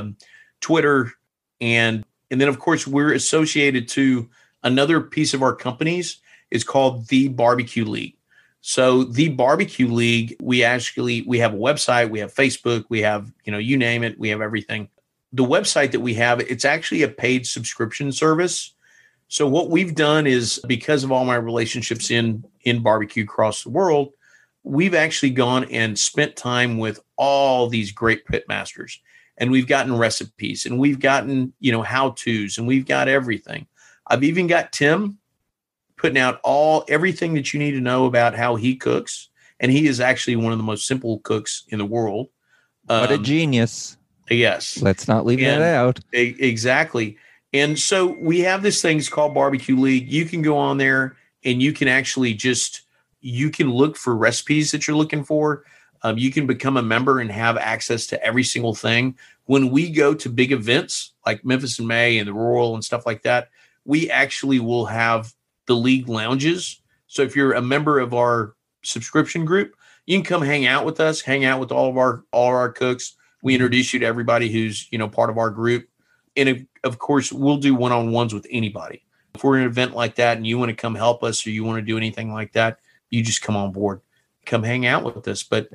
Twitter. And then, of course, we're associated to another piece of our companies is called The Barbecue League. So The Barbecue League, we have a website, we have Facebook, we have, you name it, we have everything. The website that we have, it's actually a paid subscription service. So what we've done is, because of all my relationships in barbecue across the world, we've actually gone and spent time with all these great pit masters, and we've gotten recipes, and we've gotten, how-tos, and we've got everything. I've even got Tim putting out everything that you need to know about how he cooks. And he is actually one of the most simple cooks in the world. What a genius. Yes. Let's not leave that out. Exactly. And so we have this thing called Barbecue League. You can go on there and you can actually you can look for recipes that you're looking for. You can become a member and have access to every single thing. When we go to big events like Memphis in May and the Royal and stuff like that, we actually will have the league lounges. So if you're a member of our subscription group, you can come hang out with us, hang out with all of our cooks. We introduce you to everybody who's, part of our group. And of course, we'll do one-on-ones with anybody. If we're in an event like that and you want to come help us or you want to do anything like that, you just come on board, come hang out with us. But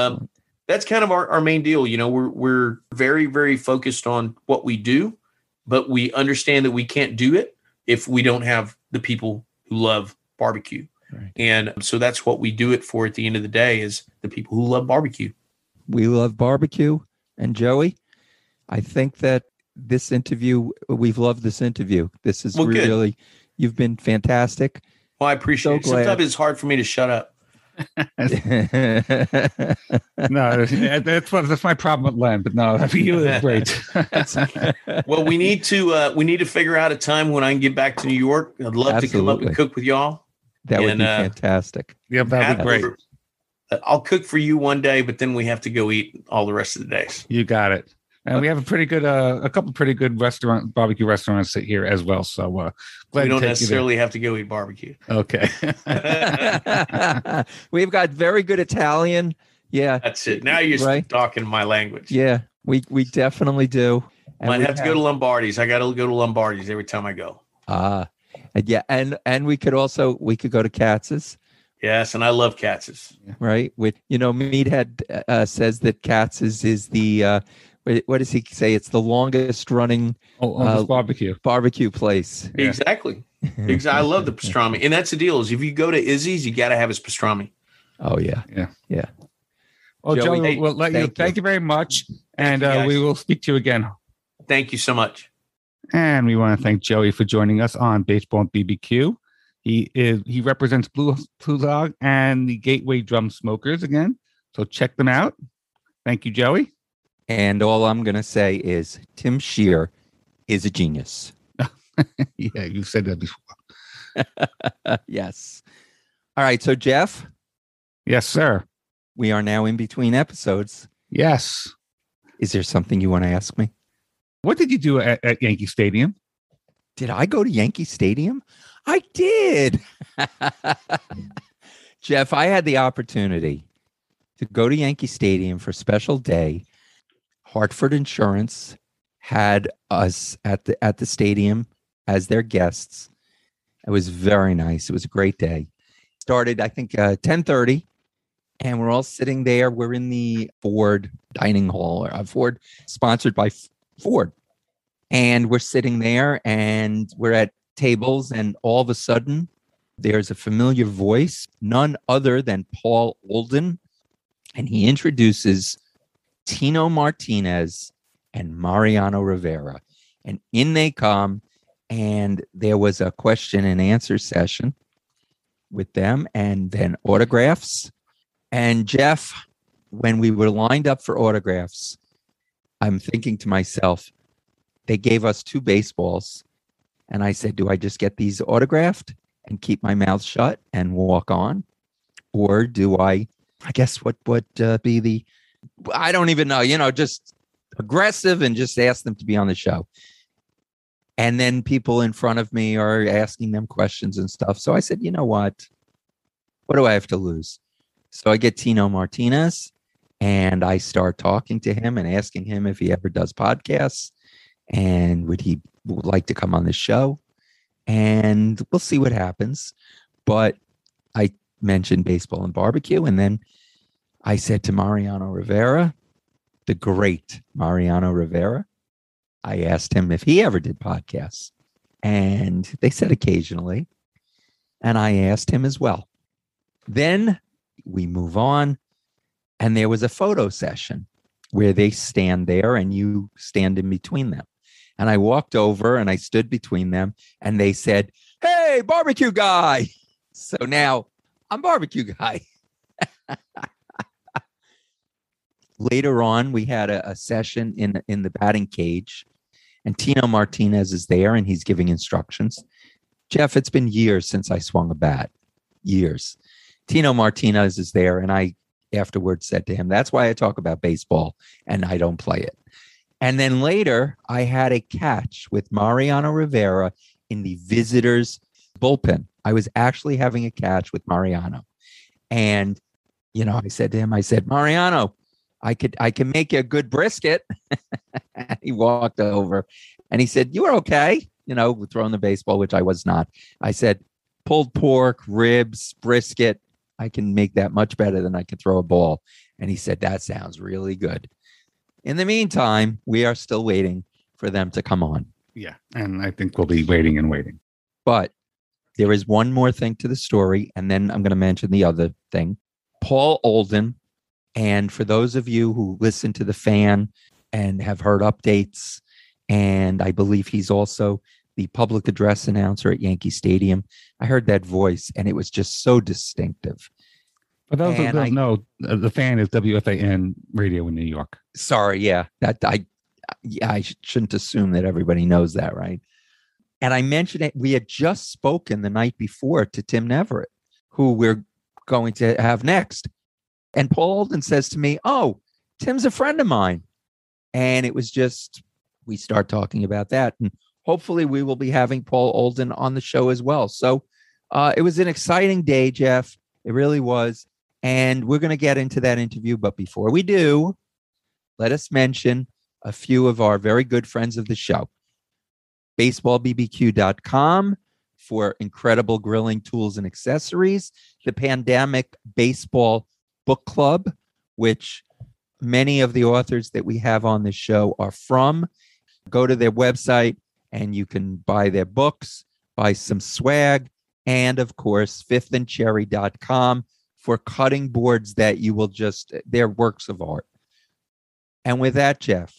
that's kind of our main deal. We're very, very focused on what we do, but we understand that we can't do it if we don't have the people who love barbecue. Right. And so that's what we do it for at the end of the day, is the people who love barbecue. We love barbecue. And Joey, I think that we've loved this interview. This is really, you've been fantastic. Well, I appreciate it. Sometimes it's hard for me to shut up. No, that's my problem with Len, but no, you is great. Well, we need to figure out a time when I can get back to New York. I'd love to come up and cook with y'all. That would be fantastic. Yeah, that'd be great. I'll cook for you one day, but then we have to go eat all the rest of the days. You got it. And we have a couple pretty good barbecue restaurants here as well. So glad we don't necessarily have to go eat barbecue. Okay. We've got very good Italian. Yeah. That's it. Now you're talking my language. Yeah, we definitely do. And might have to go to Lombardi's. I got to go to Lombardi's every time I go. And we could go to Katz's. Yes, and I love Katz's. Right. Meathead says that Katz's is the what does he say? It's the longest running barbecue place. Yeah. Exactly. I love the pastrami. And that's the deal, is if you go to Izzy's, you got to have his pastrami. Oh, yeah. Yeah. Well, Joey, we'll let you. Thank you very much. And we will speak to you again. Thank you so much. And we want to thank Joey for joining us on Baseball and BBQ. He represents Blue Dog and the Gateway Drum Smokers again. So check them out. Thank you, Joey. And all I'm going to say is Tim Scheer is a genius. Yeah, you said that before. Yes. All right. So, Jeff. Yes, sir. We are now in between episodes. Yes. Is there something you want to ask me? What did you do at Yankee Stadium? Did I go to Yankee Stadium? I did. Jeff, I had the opportunity to go to Yankee Stadium for a special day. Hartford Insurance had us at the stadium as their guests, It was very nice. It was a great day. Started, I think, 10:30, and we're all sitting there. We're in the Ford dining hall, or Ford, sponsored by Ford. And we're sitting there, and we're at tables, and all of a sudden, there's a familiar voice, none other than Paul Olden, and he introduces Tino Martinez and Mariano Rivera. And in they come, and there was a question and answer session with them, and then autographs. And Jeff, when we were lined up for autographs, I'm thinking to myself, they gave us 2 baseballs. And I said, do I just get these autographed and keep my mouth shut and walk on? Or do I guess what would be the, I don't even know, just aggressive and just ask them to be on the show. And then people in front of me are asking them questions and stuff. So I said, you know what? What do I have to lose? So I get Tino Martinez, and I start talking to him and asking him if he ever does podcasts and would like to come on the show. And we'll see what happens. But I mentioned baseball and barbecue. And then I said to Mariano Rivera, the great Mariano Rivera, I asked him if he ever did podcasts. And they said occasionally. And I asked him as well. Then we move on. And there was a photo session where they stand there and you stand in between them. And I walked over and I stood between them, and they said, hey, barbecue guy. So now I'm barbecue guy. Later on, we had a session in the batting cage, and Tino Martinez is there and he's giving instructions. Jeff, it's been years since I swung a bat. Years. Tino Martinez is there, and I afterwards said to him, that's why I talk about baseball and I don't play it. And then later, I had a catch with Mariano Rivera in the visitors' bullpen. I was actually having a catch with Mariano. And, I said to him, Mariano, I can make you a good brisket. He walked over and he said, you were okay, throwing the baseball, which I was not. I said, pulled pork, ribs, brisket. I can make that much better than I can throw a ball. And he said, that sounds really good. In the meantime, we are still waiting for them to come on. Yeah, and I think we'll be waiting and waiting. But there is one more thing to the story, and then I'm going to mention the other thing. Paul Olden, and for those of you who listen to The Fan and have heard updates, and I believe he's also the public address announcer at Yankee Stadium, I heard that voice, and it was just so distinctive. For those who don't know, The Fan is WFAN radio in New York. Sorry, yeah. I shouldn't assume that everybody knows that, right? And I mentioned it. We had just spoken the night before to Tim Neverett, who we're going to have next. And Paul Olden says to me, oh, Tim's a friend of mine. And it was just, we start talking about that. And hopefully we will be having Paul Olden on the show as well. So it was an exciting day, Jeff. It really was. And we're going to get into that interview. But before we do, let us mention a few of our very good friends of the show. BaseballBBQ.com for incredible grilling tools and accessories. The Pandemic Baseball Book Club, which many of the authors that we have on the show are from. Go to their website and you can buy their books, buy some swag, and of course, fifthandcherry.com for cutting boards that you will they're works of art. And with that, Jeff,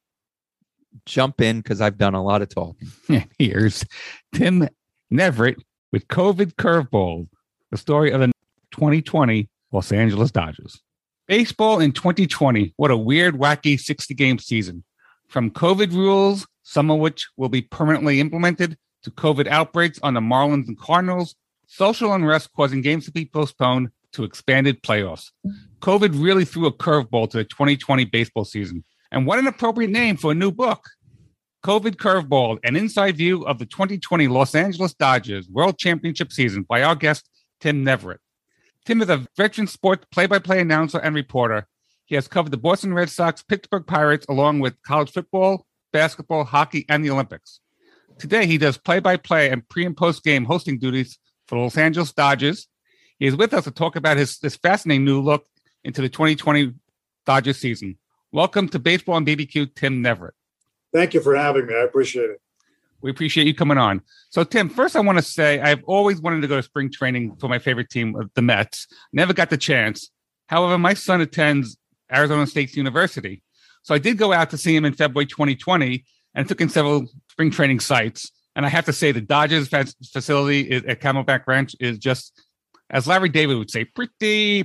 jump in because I've done a lot of talking. Here's Tim Neverett with COVID Curveball, the story of the 2020 Los Angeles Dodgers. Baseball in 2020. What a weird, wacky 60-game season. From COVID rules, some of which will be permanently implemented, to COVID outbreaks on the Marlins and Cardinals, social unrest causing games to be postponed, to expanded playoffs. COVID really threw a curveball to the 2020 baseball season. And what an appropriate name for a new book. COVID Curveball, an inside view of the 2020 Los Angeles Dodgers World Championship season by our guest, Tim Neverett. Tim is a veteran sports play-by-play announcer and reporter. He has covered the Boston Red Sox, Pittsburgh Pirates, along with college football, basketball, hockey, and the Olympics. Today, he does play-by-play and pre- and post-game hosting duties for the Los Angeles Dodgers. He is with us to talk about this fascinating new look into the 2020 Dodgers season. Welcome to Baseball and BBQ, Tim Neverett. Thank you for having me. I appreciate it. We appreciate you coming on. So, Tim, first I want to say I've always wanted to go to spring training for my favorite team, the Mets. Never got the chance. However, my son attends Arizona State University. So I did go out to see him in February 2020 and took in several spring training sites. And I have to say the Dodgers facility at Camelback Ranch is just, as Larry David would say, pretty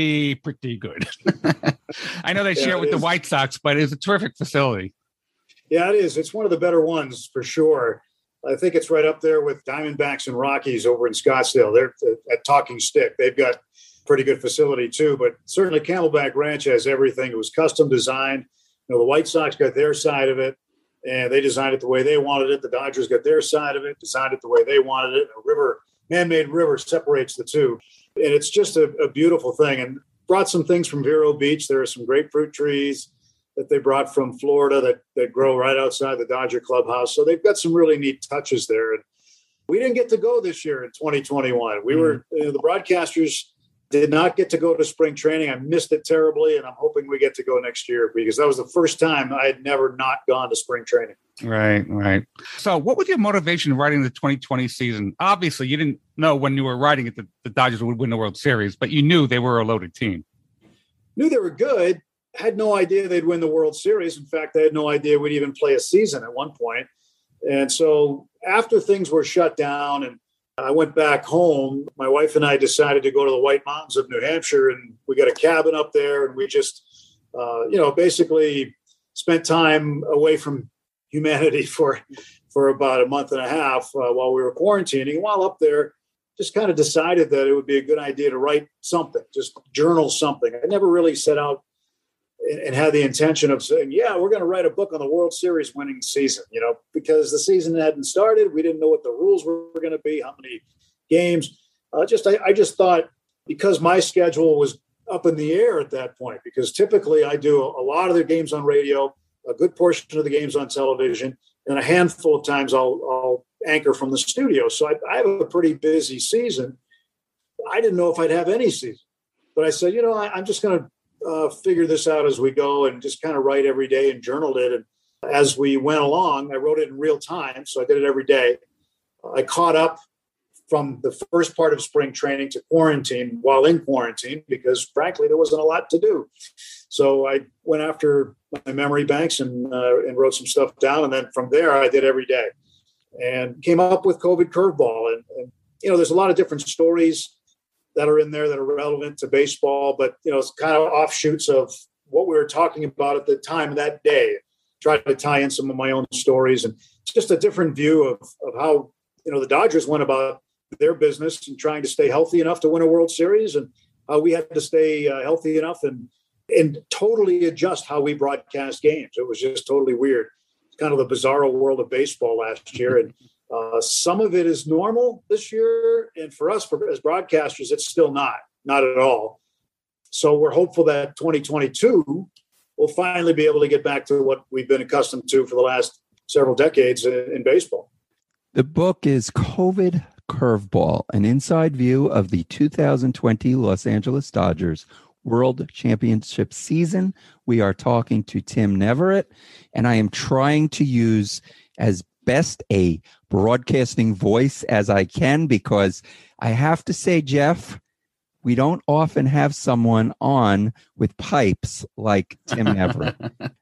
good. I know they share it with the White Sox, but it's a terrific facility. Yeah, it is. It's one of the better ones for sure. I think it's right up there with Diamondbacks and Rockies over in Scottsdale. They're at Talking Stick. They've got pretty good facility too, but certainly Camelback Ranch has everything. It was custom designed. The White Sox got their side of it, and they designed it the way they wanted it. The Dodgers got their side of it, designed it the way they wanted it. A man-made river separates the two, and it's just a beautiful thing. And brought some things from Vero Beach. There are some grapefruit trees that they brought from Florida that grow right outside the Dodger clubhouse. So they've got some really neat touches there. And we didn't get to go this year in 2021. We were the broadcasters did not get to go to spring training. I missed it terribly, and I'm hoping we get to go next year because that was the first time I had never not gone to spring training. Right. So what was your motivation writing the 2020 season? Obviously, you didn't know when you were writing it that the Dodgers would win the World Series, but you knew they were a loaded team. Knew they were good. Had no idea they'd win the World Series. In fact, I had no idea we'd even play a season at one point. And so after things were shut down and I went back home, my wife and I decided to go to the White Mountains of New Hampshire, and we got a cabin up there, and we just, basically spent time away from humanity for about a month and a half while we were quarantining. While up there, just kind of decided that it would be a good idea to write something, just journal something. I never really set out and had the intention of saying, yeah, we're going to write a book on the World Series winning season, because the season hadn't started. We didn't know what the rules were going to be, how many games. I just thought, because my schedule was up in the air at that point, because typically I do a lot of the games on radio, a good portion of the games on television, and a handful of times I'll anchor from the studio. So I have a pretty busy season. I didn't know if I'd have any season, but I said, I'm just going to figure this out as we go and just kind of write every day and journaled it. And as we went along, I wrote it in real time. So I did it every day. I caught up from the first part of spring training to quarantine while in quarantine, because frankly, there wasn't a lot to do. So I went after my memory banks and wrote some stuff down. And then from there, I did every day and came up with COVID Curveball. And there's a lot of different stories that are in there that are relevant to baseball, but it's kind of offshoots of what we were talking about at the time that day. Try to tie in some of my own stories, and it's just a different view of how the Dodgers went about their business and trying to stay healthy enough to win a World Series, and how we had to stay healthy enough and totally adjust how we broadcast games. It was just totally weird. It's kind of the bizarro world of baseball last year, and some of it is normal this year, and for us as broadcasters, it's still not at all. So we're hopeful that 2022 will finally be able to get back to what we've been accustomed to for the last several decades in baseball. The book is COVID Curveball, an inside view of the 2020 Los Angeles Dodgers World Championship season. We are talking to Tim Neverett, and I am trying to use as best a broadcasting voice as I can, because I have to say, Jeff, we don't often have someone on with pipes like Tim Neverett.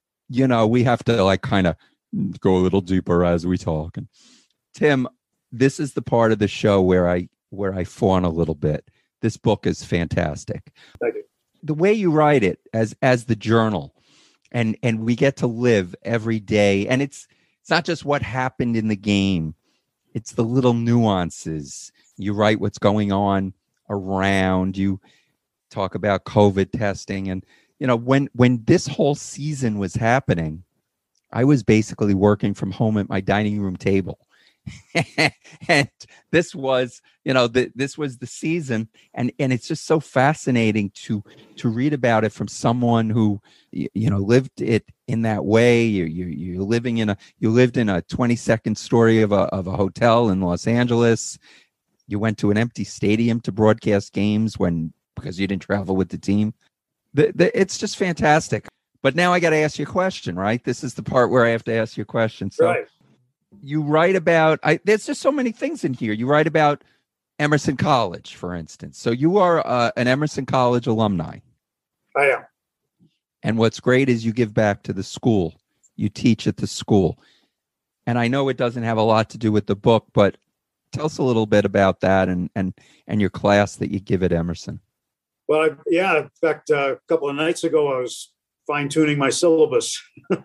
We have to kind of go a little deeper as we talk. And Tim, this is the part of the show where I fawn a little bit. This book is fantastic. Thank you. The way you write it as the journal, and we get to live every day, and it's not just what happened in the game. It's the little nuances. You write what's going on around. You talk about COVID testing. And, when this whole season was happening, I was basically working from home at my dining room table. And this was, this was the season, and it's just so fascinating to read about it from someone who, lived it in that way. You lived in a 22nd story of a hotel in Los Angeles. You went to an empty stadium to broadcast games because you didn't travel with the team. It's just fantastic. But now I got to ask you a question, right? This is the part where I have to ask you a question. So Right. You write about, there's just so many things in here. You write about Emerson College, for instance. So you are an Emerson College alumni. I am. And what's great is you give back to the school. You teach at the school. And I know it doesn't have a lot to do with the book, but tell us a little bit about that and your class that you give at Emerson. Well, in fact, a couple of nights ago, I was fine-tuning my syllabus.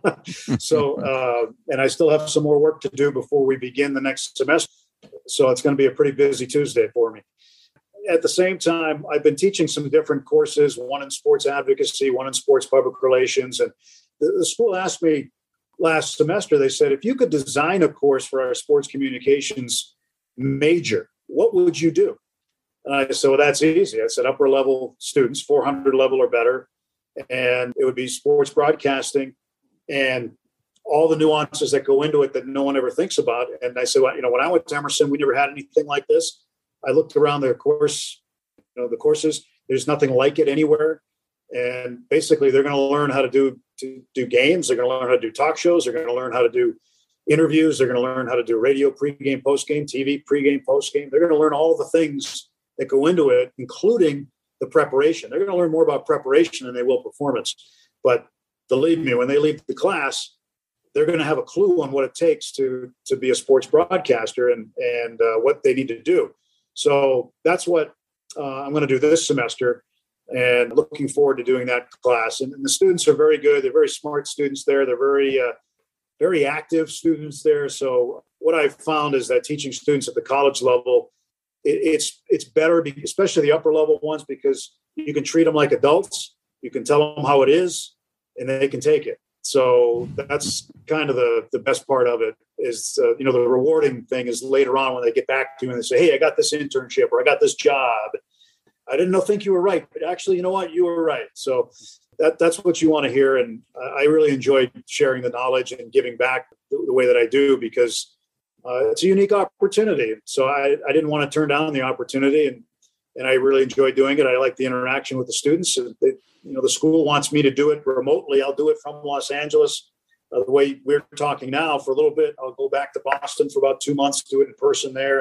So, and I still have some more work to do before we begin the next semester. So it's going to be a pretty busy Tuesday for me. At the same time, I've been teaching some different courses, one in sports advocacy, one in sports public relations. And the school asked me last semester, they said, if you could design a course for our sports communications major, what would you do? And I said, well, that's easy. I said, upper level students, 400 level or better. And it would be sports broadcasting and all the nuances that go into it that no one ever thinks about. And I said, well, when I went to Emerson, we never had anything like this. I looked around the course, the courses, there's nothing like it anywhere. And basically they're going to learn how to do games. They're going to learn how to do talk shows. They're going to learn how to do interviews. They're going to learn how to do radio pregame, postgame, TV pregame, postgame. They're going to learn all the things that go into it, including the preparation. They're going to learn more about preparation than they will performance. But believe me, when they leave the class, they're going to have a clue on what it takes to be a sports broadcaster and what they need to do. So that's what I'm going to do this semester, and looking forward to doing that class. And the students are very good. They're very smart students there. They're very active students there. So what I've found is that teaching students at the college level, it's better, especially the upper level ones, because you can treat them like adults. You can tell them how it is, and they can take it. So that's kind of the best part of it is, the rewarding thing is later on when they get back to you and they say, hey, I got this internship or I got this job. I didn't think you were right, but actually, you know what? You were right. So that's what you want to hear. And I really enjoyed sharing the knowledge and giving back the way that I do, because it's a unique opportunity. So I didn't want to turn down the opportunity, and I really enjoy doing it. I like the interaction with the students. The school wants me to do it remotely. I'll do it from Los Angeles. The way we're talking now, for a little bit, I'll go back to Boston for about 2 months, do it in person there.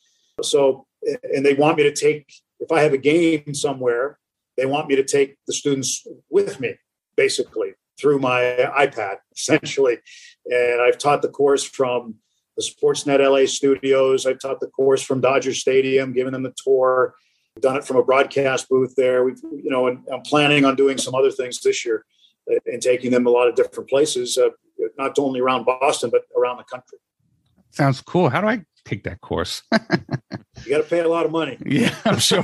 And they want me to take, if I have a game somewhere, they want me to take the students with me, basically, through my iPad, essentially. And I've taught the course from the Sportsnet LA studios. I've taught the course from Dodger Stadium, giving them the tour. I've done it from a broadcast booth there. And I'm planning on doing some other things this year and taking them a lot of different places, not only around Boston, but around the country. Sounds cool. How do I take that course? You got to pay a lot of money. Yeah, I'm sure.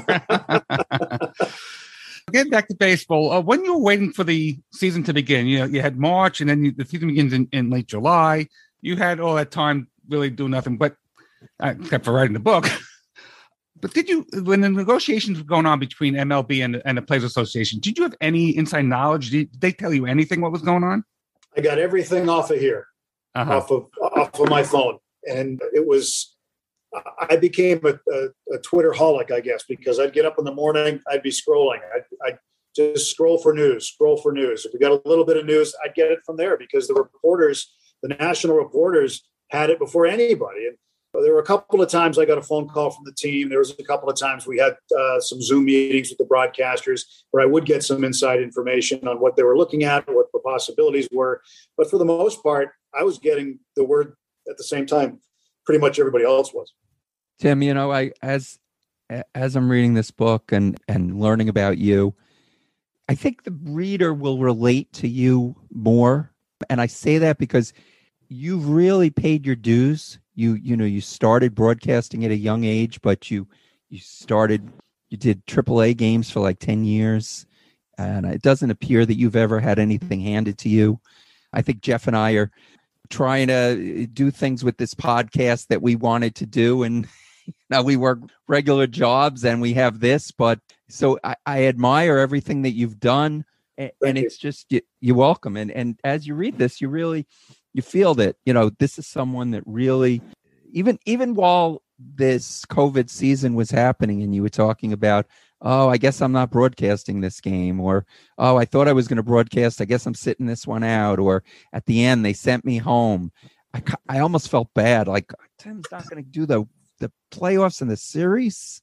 Getting back to baseball, when you were waiting for the season to begin, you had March, and then the season begins in late July. You had all that time really do nothing, but except for writing the book. But when the negotiations were going on between MLB and the Players Association, did you have any inside knowledge? Did they tell you anything what was going on? I got everything off of here, off of my phone, and it was. I became a Twitter holic, I guess, because I'd get up in the morning, I'd be scrolling. I'd just scroll for news. If we got a little bit of news, I'd get it from there, because the national reporters had it before anybody. And there were a couple of times I got a phone call from the team. There was a couple of times we had some Zoom meetings with the broadcasters where I would get some inside information on what they were looking at, what the possibilities were. But for the most part, I was getting the word at the same time pretty much everybody else was. Tim, as I'm reading this book and learning about you, I think the reader will relate to you more. And I say that because you've really paid your dues. You started broadcasting at a young age, but you did AAA games for like 10 years. And it doesn't appear that you've ever had anything handed to you. I think Jeff and I are trying to do things with this podcast that we wanted to do. And now we work regular jobs and we have this, but so I admire everything that you've done. And it's just, you're welcome. And as you read this, you feel that, this is someone that really, even while this COVID season was happening and you were talking about, oh, I guess I'm not broadcasting this game, or, oh, I thought I was going to broadcast, I guess I'm sitting this one out, or at the end they sent me home. I almost felt bad, like Tim's not going to do the playoffs in the series.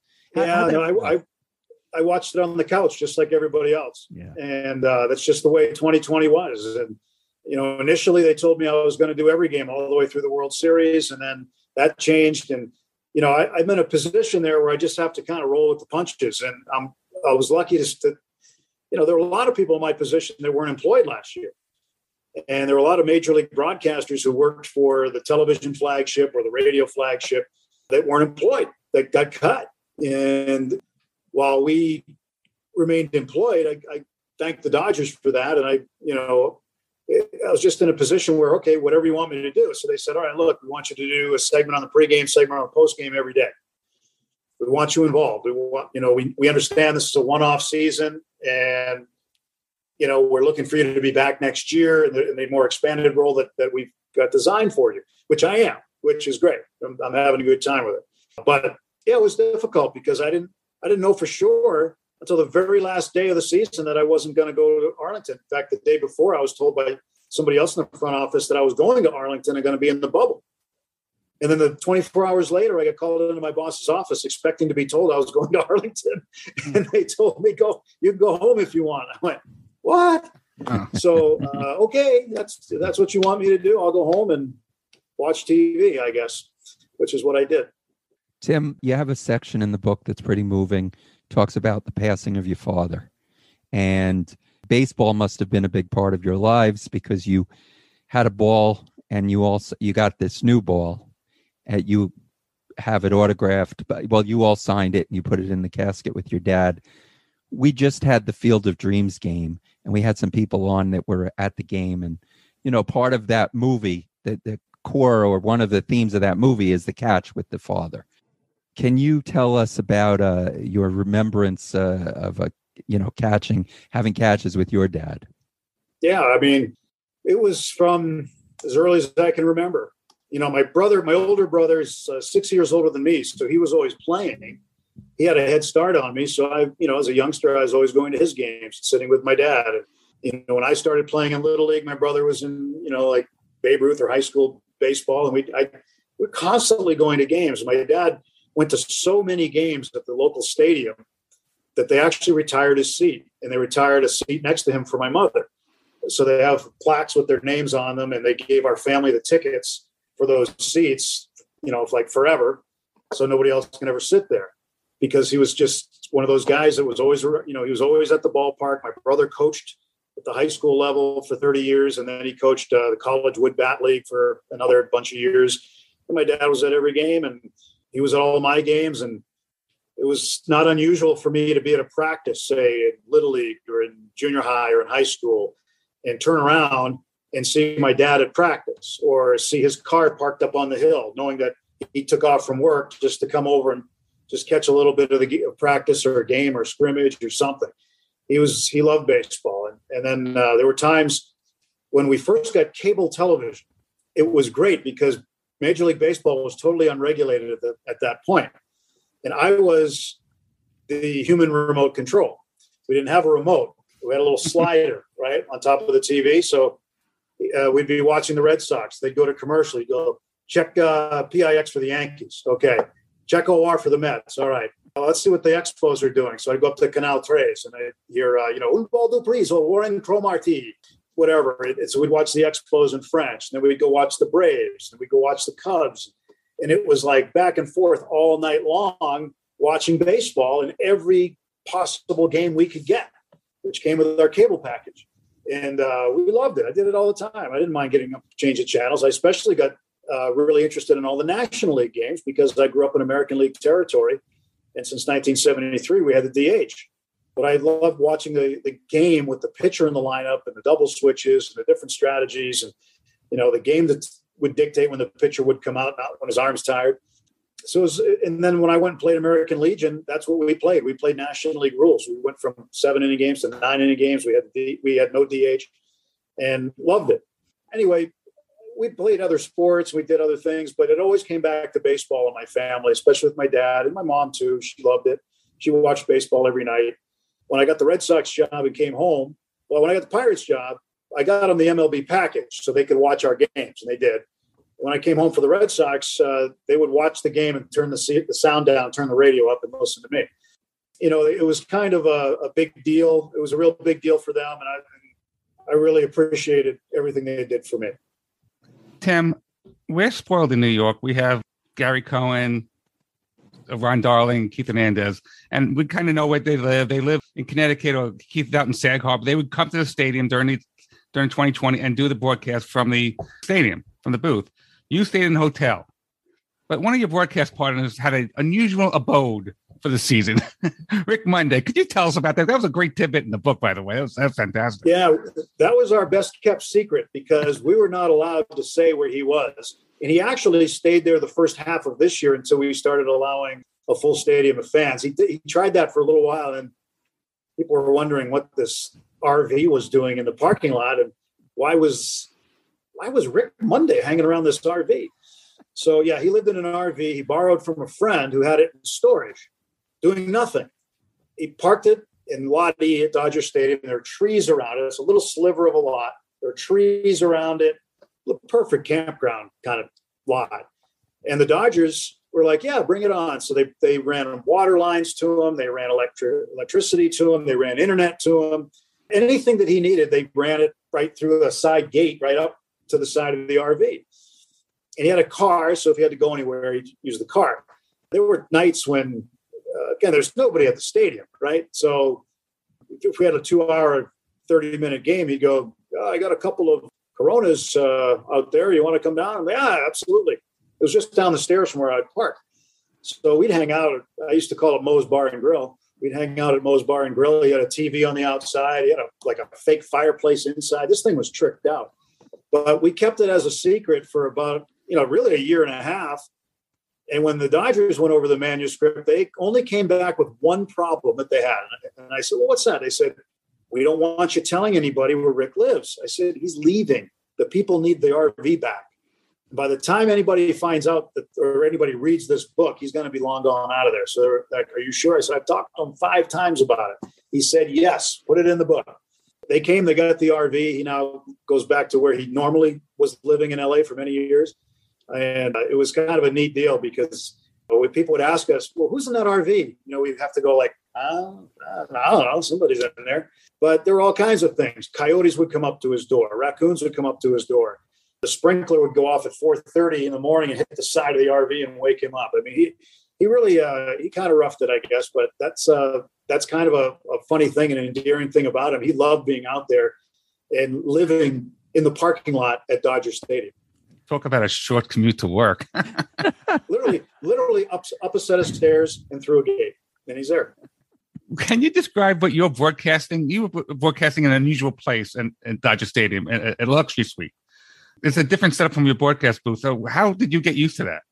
I watched it on the couch just like everybody else. Yeah. And that's just the way 2020 was. And, initially they told me I was going to do every game all the way through the World Series. And then that changed. And, I'm in a position there where I just have to kind of roll with the punches. And I was lucky to there were a lot of people in my position that weren't employed last year. And there were a lot of major league broadcasters who worked for the television flagship or the radio flagship that weren't employed, that got cut. And while we remained employed, I thank the Dodgers for that. And I was just in a position where, okay, whatever you want me to do. So they said, all right, look, we want you to do a segment on the pregame, segment on the postgame every day. We want you involved. We want, we understand this is a one-off season, and, we're looking for you to be back next year in the more expanded role that we've got designed for you, which I am, which is great. I'm having a good time with it. But yeah, it was difficult because I didn't know for sure until the very last day of the season that I wasn't going to go to Arlington. In fact, the day before, I was told by somebody else in the front office that I was going to Arlington and going to be in the bubble. And then the 24 hours later, I got called into my boss's office expecting to be told I was going to Arlington. And they told me, you can go home if you want. I went, what? So, okay, that's what you want me to do. I'll go home and watch TV, I guess, which is what I did. Tim, you have a section in the book that's pretty moving, talks about the passing of your father. And baseball must have been a big part of your lives because you had a ball and you got this new ball. You have it autographed. Well, you all signed it and you put it in the casket with your dad. We just had the Field of Dreams game, and we had some people on that were at the game. And, part of that movie, the core or one of the themes of that movie is the catch with the father. Can you tell us about your remembrance of having catches with your dad? Yeah, I mean, it was from as early as I can remember. My older brother is 6 years older than me, so he was always playing. He had a head start on me, so as a youngster, I was always going to his games, sitting with my dad. And, when I started playing in Little League, my brother was in, like Babe Ruth or high school baseball, and we're constantly going to games. My dad went to so many games at the local stadium that they actually retired his seat, and they retired a seat next to him for my mother. So they have plaques with their names on them, and they gave our family the tickets for those seats, like forever. So nobody else can ever sit there, because he was just one of those guys that was always, he was always at the ballpark. My brother coached at the high school level for 30 years. And then he coached the college wood bat league for another bunch of years. And my dad was at every game, and he was at all my games. And it was not unusual for me to be at a practice, say in Little League or in junior high or in high school, and turn around and see my dad at practice, or see his car parked up on the hill, knowing that he took off from work just to come over and just catch a little bit of the practice or a game or scrimmage or something. He loved baseball. And then there were times when we first got cable television. It was great because Major League Baseball was totally unregulated at that point. And I was the human remote control. We didn't have a remote. We had a little slider, right, on top of the TV. So we'd be watching the Red Sox. They'd go to commercial. You'd go, check PIX for the Yankees. Okay. Check OR for the Mets. All right. Well, let's see what the Expos are doing. So I'd go up to Canal Tres and I'd hear, Un ball du prise or Warren Cromartie, whatever. So we'd watch the Expos in French. And then we'd go watch the Braves. And we'd go watch the Cubs. And it was like back and forth all night long watching baseball in every possible game we could get, which came with our cable package. And we loved it. I did it all the time. I didn't mind getting up, changing channels. I especially got really interested in all the National League games because I grew up in American League territory. And since 1973, we had the DH. But I loved watching the game with the pitcher in the lineup and the double switches and the different strategies. And the game that would dictate when the pitcher would come out, not when his arm's tired. So, and then when I went and played American Legion, that's what we played. We played National League rules. We went from 7-inning games to 9-inning games. We had no DH and loved it. Anyway, we played other sports. We did other things, but it always came back to baseball in my family, especially with my dad and my mom too. She loved it. She watched baseball every night. When I got the Red Sox job and came home, when I got the Pirates job, I got them the MLB package so they could watch our games, and they did. When I came home for the Red Sox, they would watch the game and turn the sound down, turn the radio up, and listen to me. It was kind of a big deal. It was a real big deal for them, and I really appreciated everything they did for me. Tim, we're spoiled in New York. We have Gary Cohen, Ron Darling, Keith Hernandez, and we kind of know where they live. They live in Connecticut, or Keith out in Sag Harbor. They would come to the stadium during 2020 and do the broadcast from the stadium, from the booth. You stayed in a hotel, but one of your broadcast partners had an unusual abode for the season. Rick Monday, could you tell us about that? That was a great tidbit in the book, by the way. That's fantastic. Yeah, that was our best kept secret because we were not allowed to say where he was. And he actually stayed there the first half of this year until we started allowing a full stadium of fans. He tried that for a little while, and people were wondering what this RV was doing in the parking lot and why was Rick Monday hanging around this RV? So, yeah, he lived in an RV. He borrowed from a friend who had it in storage, doing nothing. He parked it in Lot E at Dodger Stadium. There are trees around it. It's a little sliver of a lot. There are trees around it. The perfect campground kind of lot. And the Dodgers were like, yeah, bring it on. So they ran water lines to him. They ran electricity to him. They ran internet to him. Anything that he needed, they ran it right through a side gate, right up to the side of the RV. And he had a car, so if he had to go anywhere, he'd use the car. There were nights when, again, there's nobody at the stadium, right? So if we had a 2-hour, 30-minute game, he'd go, oh, I got a couple of Coronas out there. You want to come down? Yeah, absolutely. It was just down the stairs from where I'd park. So we'd hang out. I used to call it Moe's Bar and Grill. We'd hang out at Moe's Bar and Grill. He had a TV on the outside. He had a fake fireplace inside. This thing was tricked out. But we kept it as a secret for about, really a year and a half. And when the Dodgers went over the manuscript, they only came back with one problem that they had. And I said, well, what's that? They said, we don't want you telling anybody where Rick lives. I said, he's leaving. The people need the RV back. By the time anybody finds out or anybody reads this book, he's going to be long gone out of there. So they're like, are you sure? I said, I've talked to him 5 times about it. He said, yes, put it in the book. They came, they got the RV. He now goes back to where he normally was living in LA for many years. And it was kind of a neat deal because when people would ask us, well, who's in that RV? We'd have to go like, I don't know, somebody's in there. But there were all kinds of things. Coyotes would come up to his door. Raccoons would come up to his door. The sprinkler would go off at 4:30 in the morning and hit the side of the RV and wake him up. I mean, he really he kind of roughed it, I guess. But that's kind of a funny thing and an endearing thing about him. He loved being out there and living in the parking lot at Dodger Stadium. Talk about a short commute to work. literally up a set of stairs and through a gate, and he's there. Can you describe what you're broadcasting? You were broadcasting in an unusual place in Dodger Stadium, a luxury suite. It's a different setup from your broadcast booth. So how did you get used to that?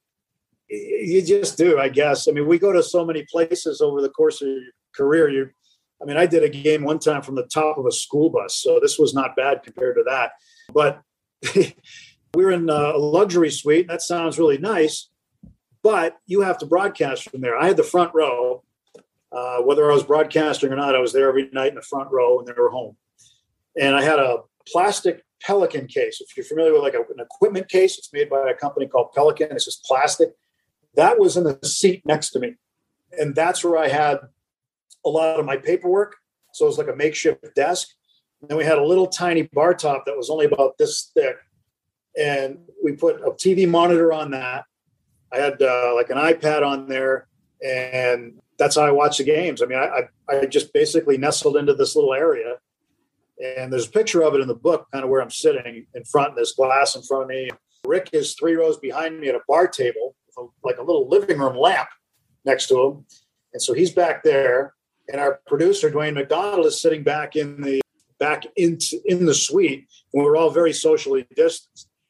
You just do, I guess. I mean, we go to so many places over the course of your career. I did a game one time from the top of a school bus, so this was not bad compared to that. But we were in a luxury suite. That sounds really nice, but you have to broadcast from there. I had the front row. Whether I was broadcasting or not, I was there every night in the front row when they were home. And I had a plastic Pelican case. If you're familiar with an equipment case, it's made by a company called Pelican. It's just plastic. That was in the seat next to me. And that's where I had a lot of my paperwork. So it was like a makeshift desk. And then we had a little tiny bar top that was only about this thick. And we put a TV monitor on that. I had an iPad on there. And that's how I watched the games. I mean, I just basically nestled into this little area. And there's a picture of it in the book, kind of where I'm sitting in front of this glass in front of me. Rick is 3 rows behind me at a bar table with like a little living room lamp next to him. And so he's back there. And our producer, Dwayne McDonald, is sitting back in the suite. And we're all very socially distanced.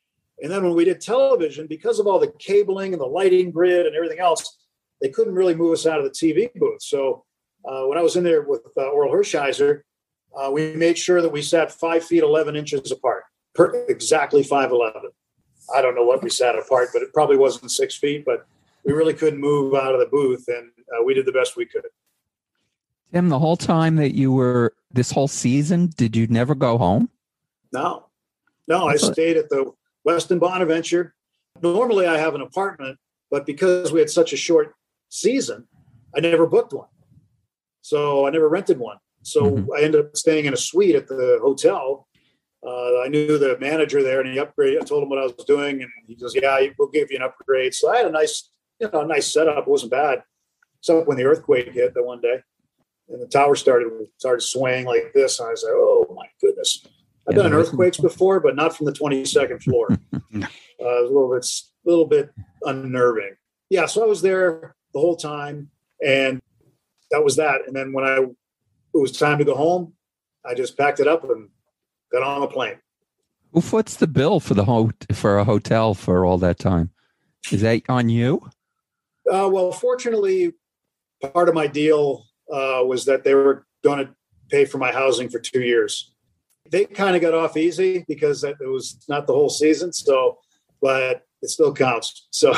And then when we did television, because of all the cabling and the lighting grid and everything else, they couldn't really move us out of the TV booth. So when I was in there with Oral Hershiser, we made sure that we sat 5 feet 11 inches apart, exactly 5'11". I don't know what we sat apart, but it probably wasn't 6 feet. But we really couldn't move out of the booth, and we did the best we could. Tim, the whole time that you were this whole season, did you never go home? No, I stayed at the Westin Bonaventure. Normally I have an apartment, but because we had such a short season, I never booked one. So I never rented one. So I ended up staying in a suite at the hotel. I knew the manager there, and he upgraded. I told him what I was doing, and he goes, "Yeah, we'll give you an upgrade." So I had a nice setup. It wasn't bad, except when the earthquake hit that one day, and the tower started swaying like this. And I was like, "Oh my goodness!" I've been in earthquakes before, but not from the 22nd floor. It was a little bit unnerving. Yeah, so I was there the whole time, and that was that. And then when it was time to go home, I just packed it up and got on a plane. Who foots the bill for a hotel for all that time? Is that on you? Well, fortunately, part of my deal was that they were going to pay for my housing for 2 years. They kind of got off easy because it was not the whole season. So, but it still counts. So,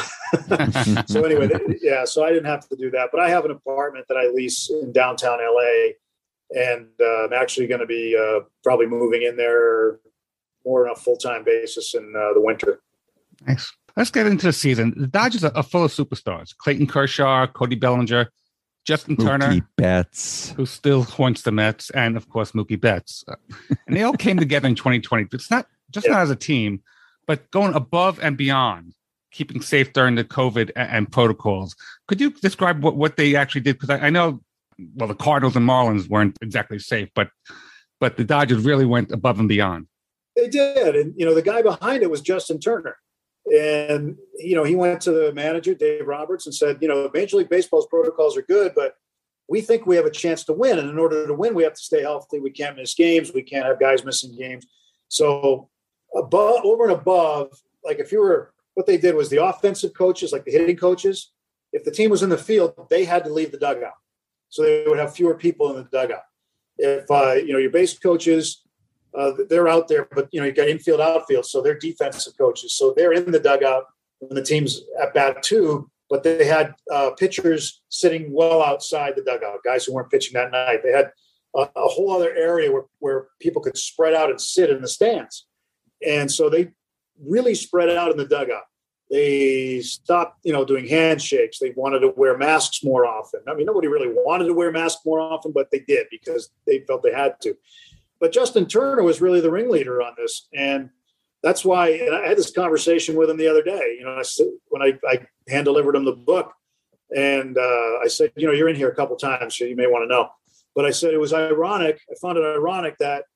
so anyway, so I didn't have to do that. But I have an apartment that I lease in downtown LA, and I'm actually going to be probably moving in there more on a full-time basis in the winter. Nice. Let's get into the season. The Dodgers are full of superstars: Clayton Kershaw, Cody Bellinger, Justin Turner, Mookie Betts, who still haunts the Mets, and of course Mookie Betts. And they all came together in 2020. It's not just not as a team, but going above and beyond, keeping safe during the COVID and protocols. Could you describe what they actually did? Because I know, well, the Cardinals and Marlins weren't exactly safe, but the Dodgers really went above and beyond. They did. And, the guy behind it was Justin Turner. And, he went to the manager, Dave Roberts, and said, Major League Baseball's protocols are good, but we think we have a chance to win. And in order to win, we have to stay healthy. We can't miss games. We can't have guys missing games. So over and above, like what they did was the offensive coaches, like the hitting coaches, if the team was in the field, they had to leave the dugout. So they would have fewer people in the dugout. If, your base coaches, they're out there, but, you got infield, outfield. So they're defensive coaches. So they're in the dugout when the team's at bat too, but they had pitchers sitting well outside the dugout, guys who weren't pitching that night. They had a whole other area where people could spread out and sit in the stands. And so they really spread out in the dugout. They stopped, doing handshakes. They wanted to wear masks more often. I mean, nobody really wanted to wear masks more often, but they did because they felt they had to. But Justin Turner was really the ringleader on this. And that's why, and I had this conversation with him the other day, when I hand-delivered him the book. And I said, you're in here a couple times, so you may want to know. But I said it was ironic. I found it ironic that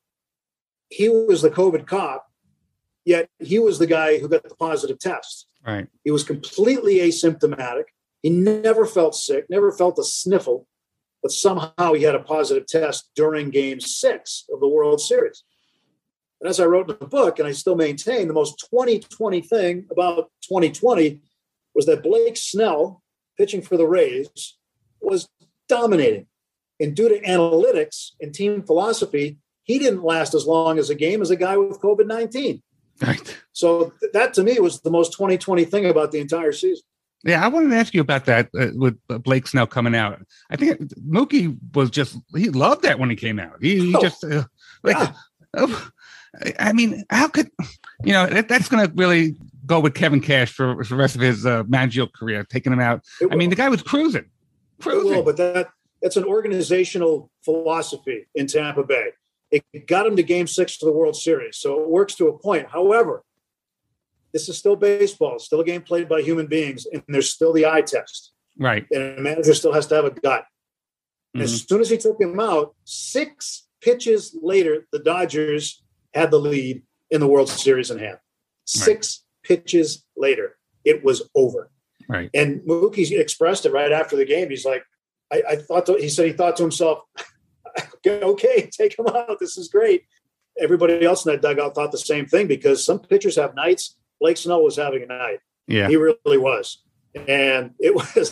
he was the COVID cop, yet he was the guy who got the positive test. Right. He was completely asymptomatic. He never felt sick, never felt a sniffle, but somehow he had a positive test during Game 6 of the World Series. And as I wrote in the book, and I still maintain, the most 2020 thing about 2020 was that Blake Snell, pitching for the Rays, was dominating. And due to analytics and team philosophy, he didn't last as long as a game as a guy with COVID-19. Right. So that, to me, was the most 2020 thing about the entire season. Yeah, I wanted to ask you about that with Blake Snell coming out. I think Mookie he loved that when he came out. I mean, how could, that's going to really go with Kevin Cash for the rest of his managerial career, taking him out. I mean, the guy was cruising. It will, but that's an organizational philosophy in Tampa Bay. It got him to Game 6 of the World Series, so it works to a point. However, this is still baseball. It's still a game played by human beings, and there's still the eye test. Right. And a manager still has to have a gut. Mm-hmm. As soon as he took him out, 6 pitches later, the Dodgers had the lead in the World Series in hand. 6 pitches later, it was over. Right. And Mookie expressed it right after the game. He's like, he thought to himself, okay, take him out. This is great. Everybody else in that dugout thought the same thing, because some pitchers have nights Blake Snell was having a night. Yeah. He really was. And it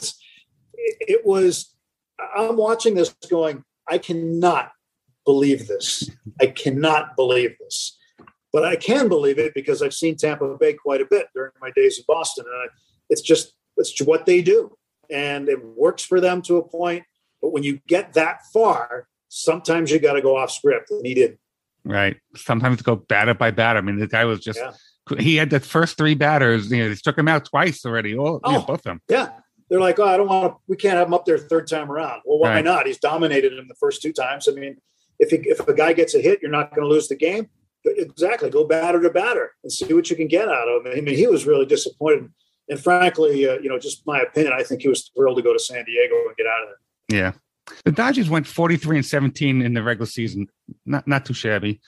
was, I'm watching this going, I cannot believe this. I cannot believe this. But I can believe it because I've seen Tampa Bay quite a bit during my days in Boston. And it's what they do. And it works for them to a point. But when you get that far, sometimes you got to go off script. And he did. Right. Sometimes go batter by batter. I mean, the guy was just, he had the first three batters, they struck him out twice already. Both of them. Yeah. They're like, we can't have him up there third time around. Well, why not? He's dominated him the first two times. I mean, if a guy gets a hit, you're not going to lose the game. Exactly. Go batter to batter and see what you can get out of him. I mean, he was really disappointed. And frankly, just my opinion, I think he was thrilled to go to San Diego and get out of there. Yeah. The Dodgers went 43-17 in the regular season. Not too shabby.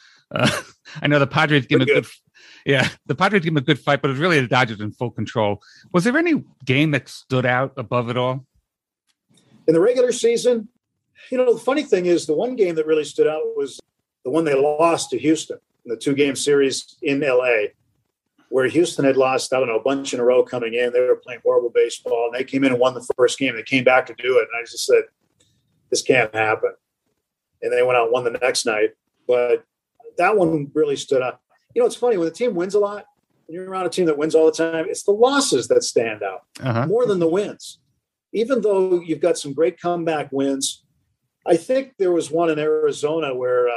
I know the Padres gave him the Padres gave him a good fight, but it was really the Dodgers in full control. Was there any game that stood out above it all? In the regular season, the funny thing is the one game that really stood out was the one they lost to Houston in the 2-game series in LA, where Houston had lost, a bunch in a row coming in. They were playing horrible baseball, and they came in and won the first game. They came back to do it, and I just said, this can't happen. And they went out and won the next night. But that one really stood out. It's funny, when the team wins a lot, when you're around a team that wins all the time, it's the losses that stand out more than the wins. Even though you've got some great comeback wins, I think there was one in Arizona where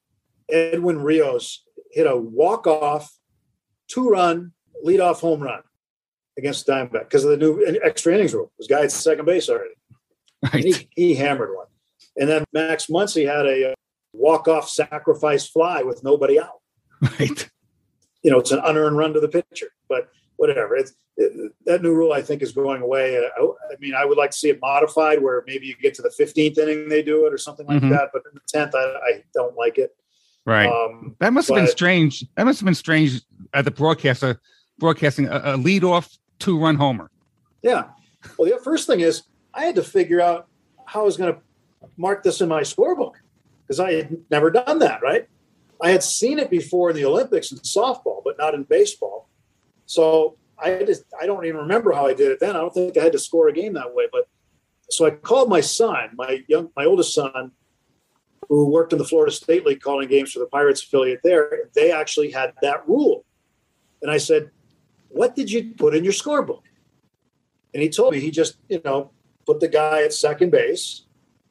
Edwin Rios hit a walk-off, 2-run, leadoff home run against Diamondback because of the new extra innings rule. This guy at second base already. Right. He hammered one. And then Max Muncy had a walk-off sacrifice fly with nobody out. Right. It's an unearned run to the pitcher. But whatever. That new rule, I think, is going away. I would like to see it modified where maybe you get to the 15th inning, they do it or something like that. But in the 10th, I don't like it. Right. That must have been strange. That must have been strange at the broadcaster broadcasting a leadoff 2-run homer. Yeah. Well, the first thing is I had to figure out how I was going to mark this in my scorebook because I had never done that, right? I had seen it before in the Olympics in softball, but not in baseball. So I don't even remember how I did it then. I don't think I had to score a game that way. But so I called my son, my oldest son, who worked in the Florida State League calling games for the Pirates affiliate there. They actually had that rule. And I said, what did you put in your scorebook? And he told me he just, put the guy at second base.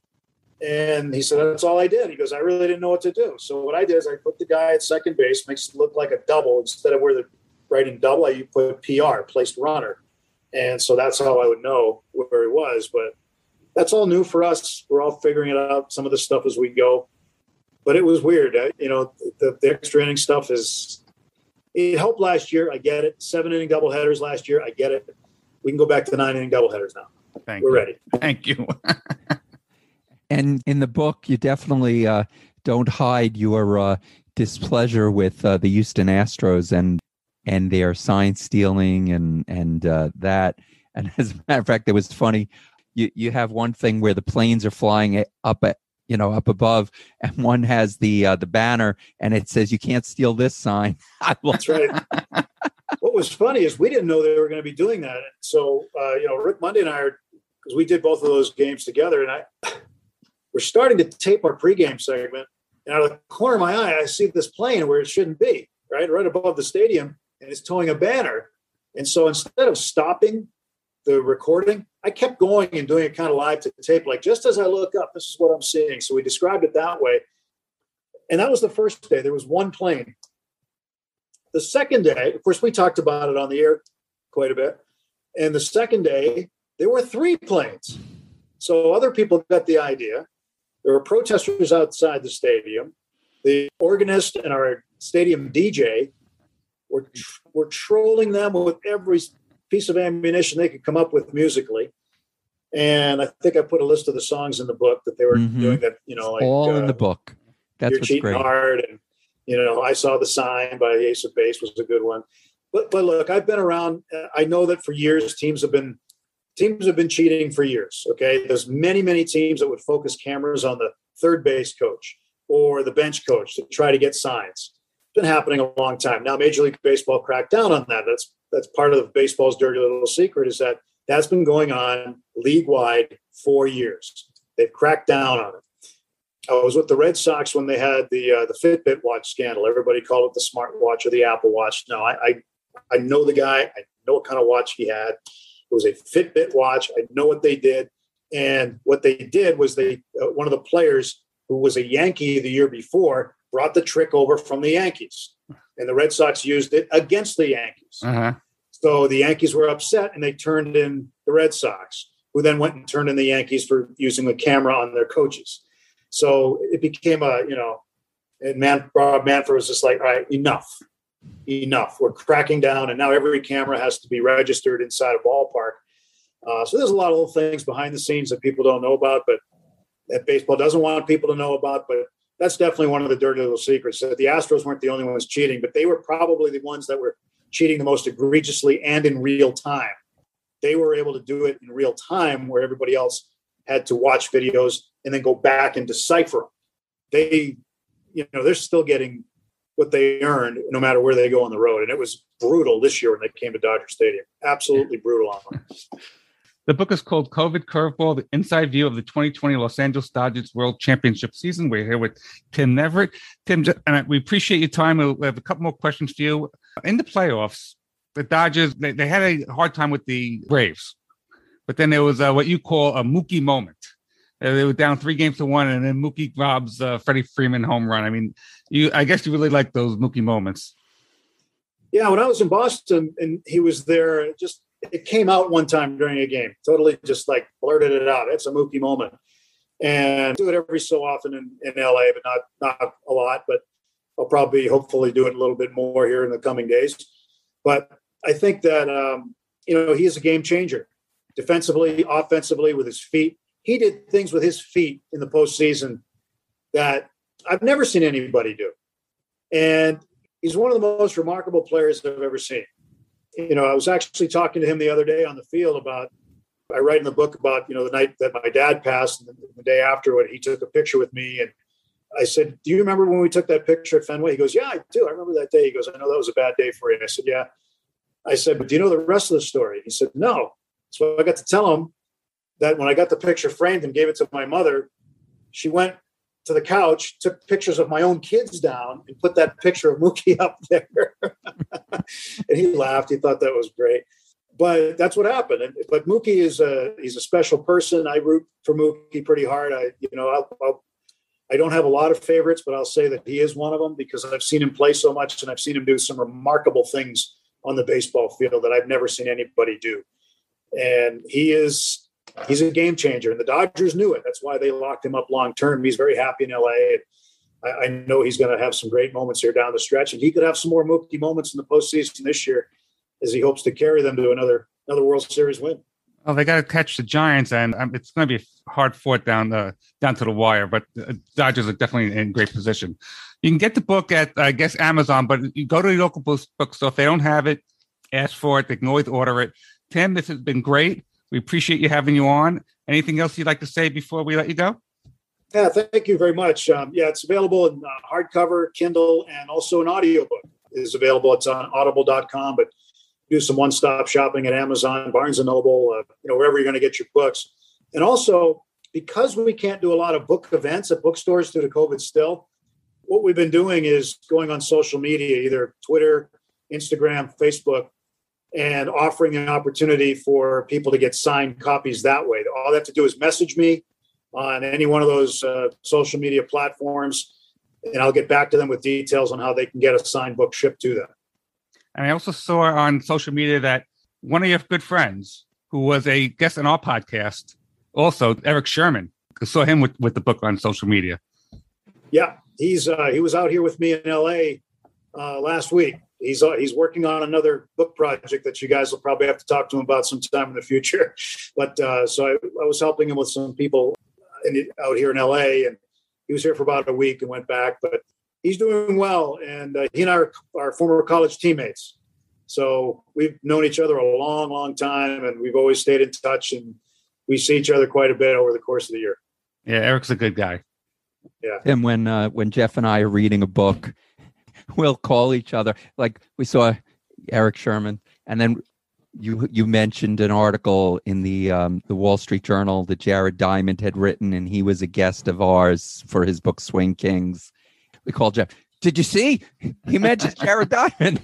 And he said, that's all I did. He goes, I really didn't know what to do. So what I did is I put the guy at second base, makes it look like a double. Instead of where the writing double, you put PR, placed runner. And so that's how I would know where he was. But that's all new for us. We're all figuring it out, some of the stuff as we go. But it was weird. The extra inning stuff it helped last year. I get it. 7-inning doubleheaders last year. I get it. We can go back to 9-inning doubleheaders now. We're ready. Thank you. And in the book, you definitely don't hide your displeasure with the Houston Astros and their sign stealing and that. And as a matter of fact, it was funny. You have one thing where the planes are flying up above, and one has the banner, and it says you can't steal this sign. That's right. What was funny is we didn't know they were going to be doing that. So Rick Monday and I because we did both of those games together, and we're starting to tape our pregame segment, and out of the corner of my eye, I see this plane where it shouldn't be, right above the stadium, and it's towing a banner. And so instead of stopping the recording, I kept going and doing it kind of live to tape, like just as I look up, this is what I'm seeing. So we described it that way. And that was the first day. There was one plane. The second day, of course, we talked about it on the air quite a bit. And the second day, there were 3 planes. So other people got the idea. There were protesters outside the stadium. The organist and our stadium DJ were trolling them with every piece of ammunition they could come up with musically. And I think I put a list of the songs in the book that they were doing that, like all in the book. That's You're what's Cheating great. Hard. And, I Saw the Sign by Ace of Base was a good one. But look, I've been around. I know that for years, teams have been cheating for years. Okay. There's many, many teams that would focus cameras on the third base coach or the bench coach to try to get signs. been happening a long time. Now, Major League Baseball cracked down on that. That's part of baseball's dirty little secret, is that that's been going on league-wide for years. They've cracked down on it. I was with the Red Sox when they had the Fitbit watch scandal. Everybody called it the smart watch or the Apple Watch. No, I know the guy. I know what kind of watch he had. It was a Fitbit watch. I know what they did. And what they did was one of the players who was a Yankee the year before brought the trick over from the Yankees. And the Red Sox used it against the Yankees. Uh-huh. So the Yankees were upset and they turned in the Red Sox, who then went and turned in the Yankees for using the camera on their coaches. So it became Rob Manfred was just like, all right, enough. We're cracking down. And now every camera has to be registered inside a ballpark. So there's a lot of little things behind the scenes that people don't know about, but that baseball doesn't want people to know about. But that's definitely one of the dirty little secrets. That the Astros weren't the only ones cheating, but they were probably the ones that were cheating the most egregiously and in real time. They were able to do it in real time where everybody else had to watch videos and then go back and decipher them. They're still getting what they earned no matter where they go on the road. And it was brutal this year when they came to Dodger Stadium. Absolutely brutal on them. The book is called COVID Curveball, The Inside View of the 2020 Los Angeles Dodgers World Championship Season. We're here with Tim Neverett. Tim, and we appreciate your time. We have a couple more questions for you. In the playoffs, the Dodgers, they had a hard time with the Braves. But then there was what you call a Mookie moment. They were down 3-1, and then Mookie robs Freddie Freeman home run. I mean, I guess you really like those Mookie moments. Yeah, when I was in Boston and he was there, it came out one time during a game. Totally just like blurted it out. It's a Mookie moment. And I do it every so often in LA, but not a lot. But I'll probably hopefully do it a little bit more here in the coming days. But I think that, he is a game changer. Defensively, offensively, with his feet. He did things with his feet in the postseason that I've never seen anybody do. And he's one of the most remarkable players I've ever seen. I was actually talking to him the other day on the field I write in the book about, the night that my dad passed and the day after when he took a picture with me. And I said, do you remember when we took that picture at Fenway? He goes, yeah, I do. I remember that day. He goes, I know that was a bad day for you. I said, yeah. I said, but do you know the rest of the story? He said, no. So I got to tell him that when I got the picture framed and gave it to my mother, she went to the couch, took pictures of my own kids down and put that picture of Mookie up there. And he laughed. He thought that was great. But that's what happened. But Mookie he's a special person. I root for Mookie pretty hard. I don't have a lot of favorites, but I'll say that he is one of them because I've seen him play so much and I've seen him do some remarkable things on the baseball field that I've never seen anybody do. And he's a game changer, and the Dodgers knew it. That's why they locked him up long term. He's very happy in LA. I know he's going to have some great moments here down the stretch, and he could have some more Mookie moments in the postseason this year as he hopes to carry them to another World Series win. Well, they got to catch the Giants, and it's going to be hard fought down to the wire. But the Dodgers are definitely in great position. You can get the book at, I guess, Amazon, but you go to your local bookstore. If they don't have it, ask for it. They can always order it. Tim, this has been great. We appreciate you having you on. Anything else you'd like to say before we let you go? Yeah, thank you very much. It's available in hardcover, Kindle, and also an audiobook is available. It's on audible.com, but do some one-stop shopping at Amazon, Barnes & Noble, wherever you're going to get your books. And also, because we can't do a lot of book events at bookstores due to COVID still, what we've been doing is going on social media, either Twitter, Instagram, Facebook, and offering an opportunity for people to get signed copies that way. All they have to do is message me on any one of those social media platforms, and I'll get back to them with details on how they can get a signed book shipped to them. And I also saw on social media that one of your good friends, who was a guest on our podcast, also Eric Sherman, I saw him with the book on social media. Yeah, he was out here with me in LA last week. He's working on another book project that you guys will probably have to talk to him about sometime in the future. But so I was helping him with some people out here in LA, and he was here for about a week and went back. But he's doing well, and he and I are former college teammates. So we've known each other a long, long time, and we've always stayed in touch, and we see each other quite a bit over the course of the year. Yeah, Eric's a good guy. Yeah. And when Jeff and I are reading a book, we'll call each other. Like we saw Eric Sherman, and then you mentioned an article in the Wall Street Journal that Jared Diamond had written, and he was a guest of ours for his book Swing Kings. We called Jeff. Did you see? He mentions Jared Diamond.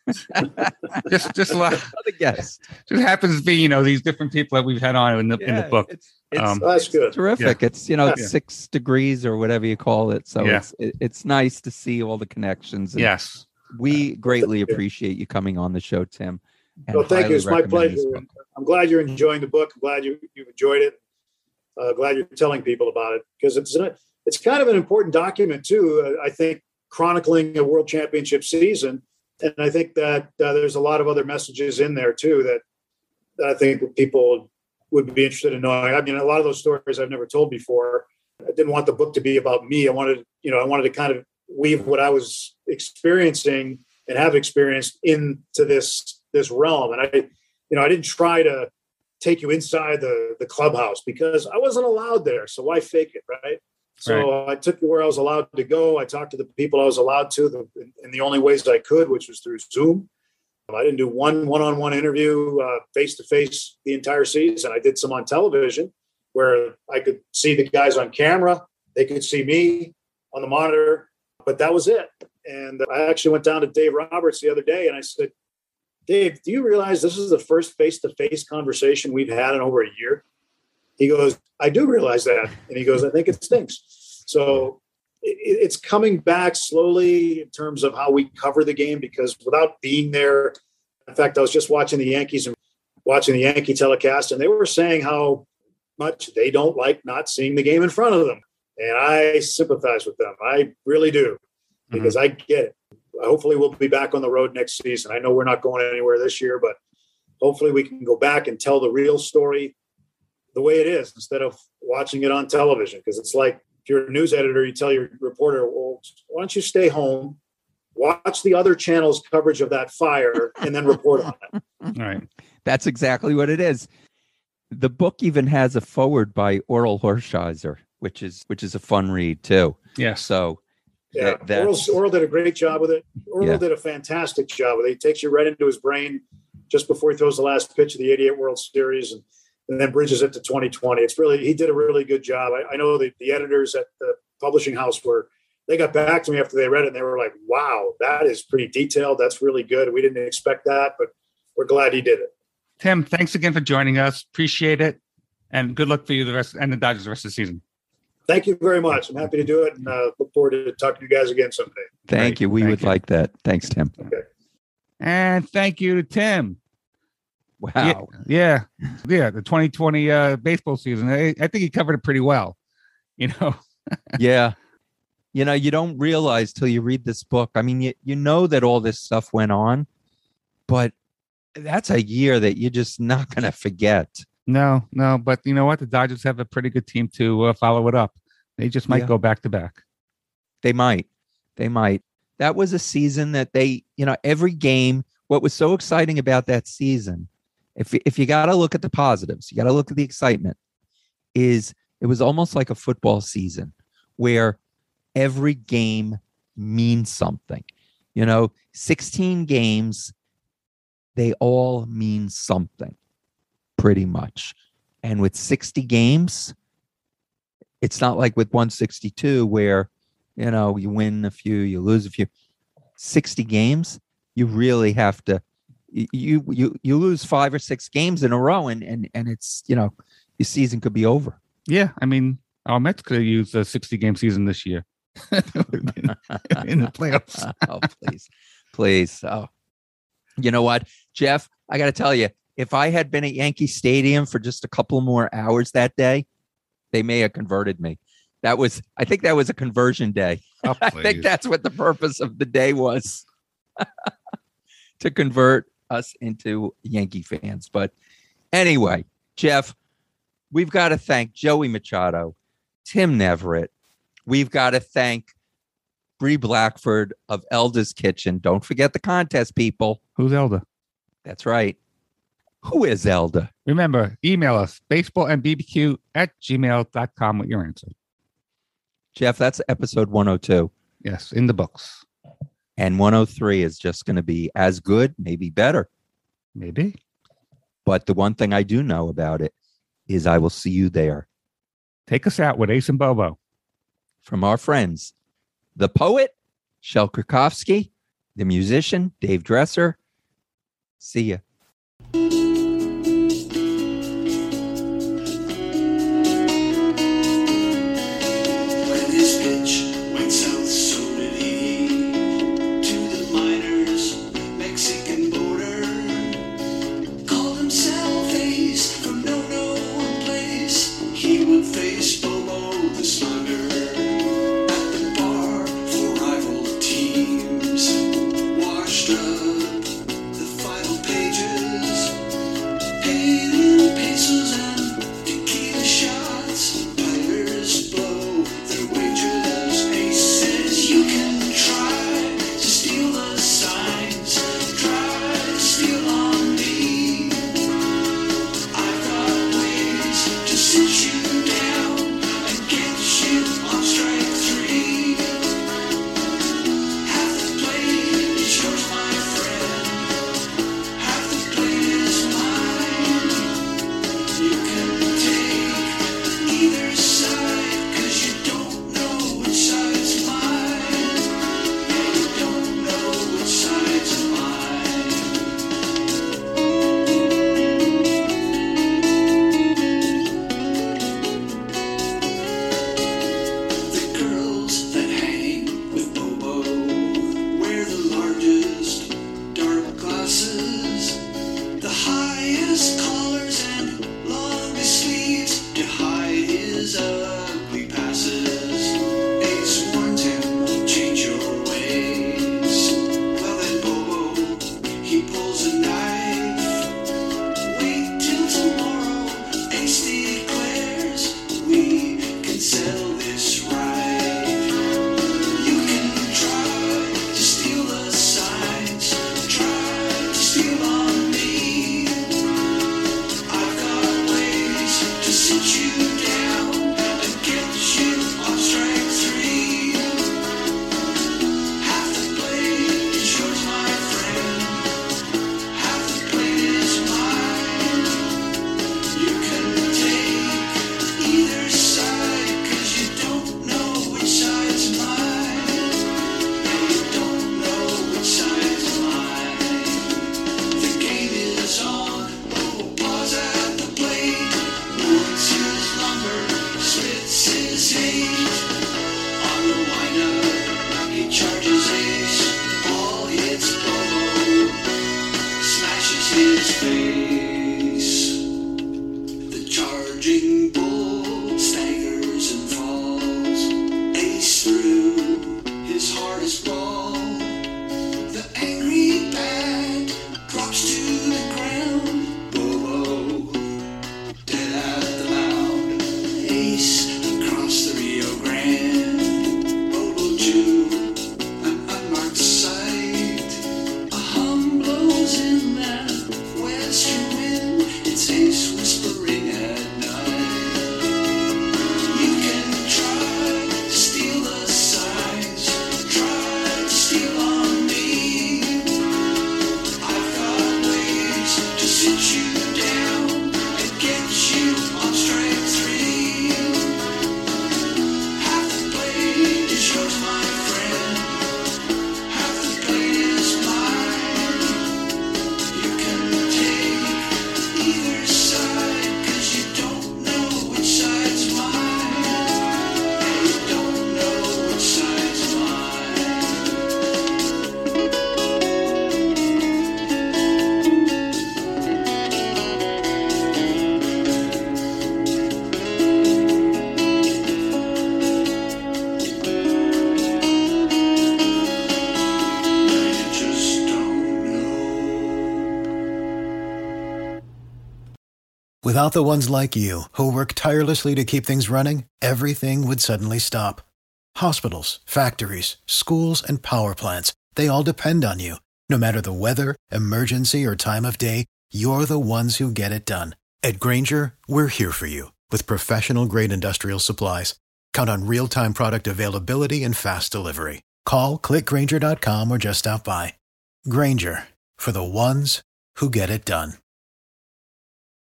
just a lot. Another guest. Just happens to be, these different people that we've had on in the book. That's good. Terrific. Yeah. It's 6 degrees or whatever you call it. So it's nice to see all the connections. And yes. We greatly appreciate you coming on the show, Tim. Well, thank you. It's my pleasure. I'm glad you're enjoying the book. I'm glad you've enjoyed it. Glad you're telling people about it, because it's kind of an important document too. I think chronicling a world championship season. And I think that there's a lot of other messages in there too that I think people would be interested in knowing. I mean, a lot of those stories I've never told before. I didn't want the book to be about me. I wanted to kind of weave what I was experiencing and have experienced into this realm. And I didn't try to take you inside the clubhouse because I wasn't allowed there. So why fake it, right? So I took you where I was allowed to go. I talked to the people I was allowed to in the only ways I could, which was through Zoom. I didn't do one-on-one interview face-to-face the entire season. I did some on television where I could see the guys on camera. They could see me on the monitor, but that was it. And I actually went down to Dave Roberts the other day and I said, Dave, do you realize this is the first face-to-face conversation we've had in over a year? He goes, I do realize that. And he goes, I think it stinks. So it's coming back slowly in terms of how we cover the game, because without being there, in fact, I was just watching the Yankees and watching the Yankee telecast, and they were saying how much they don't like not seeing the game in front of them. And I sympathize with them. I really do, because I get it. Hopefully we'll be back on the road next season. I know we're not going anywhere this year, but hopefully we can go back and tell the real story the way it is instead of watching it on television. Because it's like, if you're a news editor, you tell your reporter, well, why don't you stay home, watch the other channel's coverage of that fire, and then report on it. Right. That's exactly what it is. The book even has a foreword by Oral Hershiser, which is a fun read too. Yeah. So yeah, Oral did a great job with it. Oral did a fantastic job with it. He takes you right into his brain just before he throws the last pitch of the '88 World Series, and then bridges it to 2020. He did a really good job. I know the editors at the publishing house they got back to me after they read it and they were like, wow, that is pretty detailed. That's really good. We didn't expect that, but we're glad he did it. Tim, thanks again for joining us. Appreciate it. And good luck for you the Dodgers the rest of the season. Thank you very much. I'm happy to do it, and look forward to talking to you guys again someday. Thank you. We would like that. Thanks, Tim. Okay. And thank you to Tim. Wow. Yeah. The 2020 baseball season. I think he covered it pretty well. Yeah. You don't realize till you read this book. I mean, you know that all this stuff went on, but that's a year that you're just not going to forget. No. But you know what? The Dodgers have a pretty good team to follow it up. They just might go back to back. They might. That was a season that every game, what was so exciting about that season, if you got to look at the positives, you got to look at the excitement, is it was almost like a football season where every game means something. 16 games, they all mean something pretty much. And with 60 games, it's not like with 162 where, you win a few, you lose a few. 60 games, you really have to, you lose 5 or 6 games in a row and it's, your season could be over. Yeah. I mean, our Mets could have used a 60-game season this year. In the playoffs. Oh, please. Oh, you know what, Jeff? I got to tell you, if I had been at Yankee Stadium for just a couple more hours that day, they may have converted me. I think that was a conversion day. Oh, I think that's what the purpose of the day was, to convert us into Yankee fans. But anyway, Jeff, we've got to thank Joey Machado, Tim Neverett. We've got to thank Bree Blackford of Elda's Kitchen. Don't forget the contest, people. Who's Elda? That's right. Who is Elda? Remember, email us, baseballandbbq@gmail.com with your answer. Jeff, that's episode 102. Yes, in the books. And 103 is just going to be as good, maybe better. Maybe. But the one thing I do know about it is I will see you there. Take us out with Ace and Bobo. From our friends, the poet, Shel Krakowski, the musician, Dave Dresser. See ya. When his pitch went south, so did he. To the miners' Mexican border. Called himself Ace from no place. He would face Bobo the Slugger at the bar for rival teams. Washed up the final pages, paid in pesos and tequila shots. Pirates blow their wagers. Ace says you can try to steal the signs, try to steal on me. I've got ways to sit you down and get you on strike three. Half the plate is yours, my friend. Half the plate is mine. You can take either side, 'cause you don't know which side's mine. Yeah, you don't know which side's mine. The girls that hang with Bobo wear the largest dark glasses, the highest collars and longest sleeves to hide his ugly passes. Ace warns him, change your ways. Well then Bobo, he pulls a knife. Wait till tomorrow, Ace declares, we can settle this right. You can try to steal the signs, try to steal on me. I've got ways to sit you down and get you on strike three. Half the plate is yours, my friend. Half the plate is mine. You can take either side, 'cause you don't know which side's mine. And you don't know which side's mine. The game is on. Bobo paws at the blade. Woods his lumber, spits his hate. On the windup, he charges Ace. Ball hits Bobo, smashes his face. The charging bull staggers and falls. Ace through his hardest ball. The angry bat drops to the ground. Bobo dead at the mound. Ace across the Rio Grande. Bobo Jew, an unmarked sight. A hum blows in that western wind. It's Ace whispering at night. You can try to steal the signs, try to steal on me. I've got ways to sit you down and get you on strike three. Half the plate is yours, my friend. Half the plate is mine. You can take either side, 'cause you don't know which side's mine. And you don't know which side's mine. You just don't know. Without the ones like you, who work tirelessly to keep things running, everything would suddenly stop. Hospitals, factories, schools, and power plants, they all depend on you. No matter the weather, emergency, or time of day, you're the ones who get it done. At Grainger, we're here for you with professional-grade industrial supplies. Count on real-time product availability and fast delivery. Call, click Grainger.com, or just stop by. Grainger, for the ones who get it done.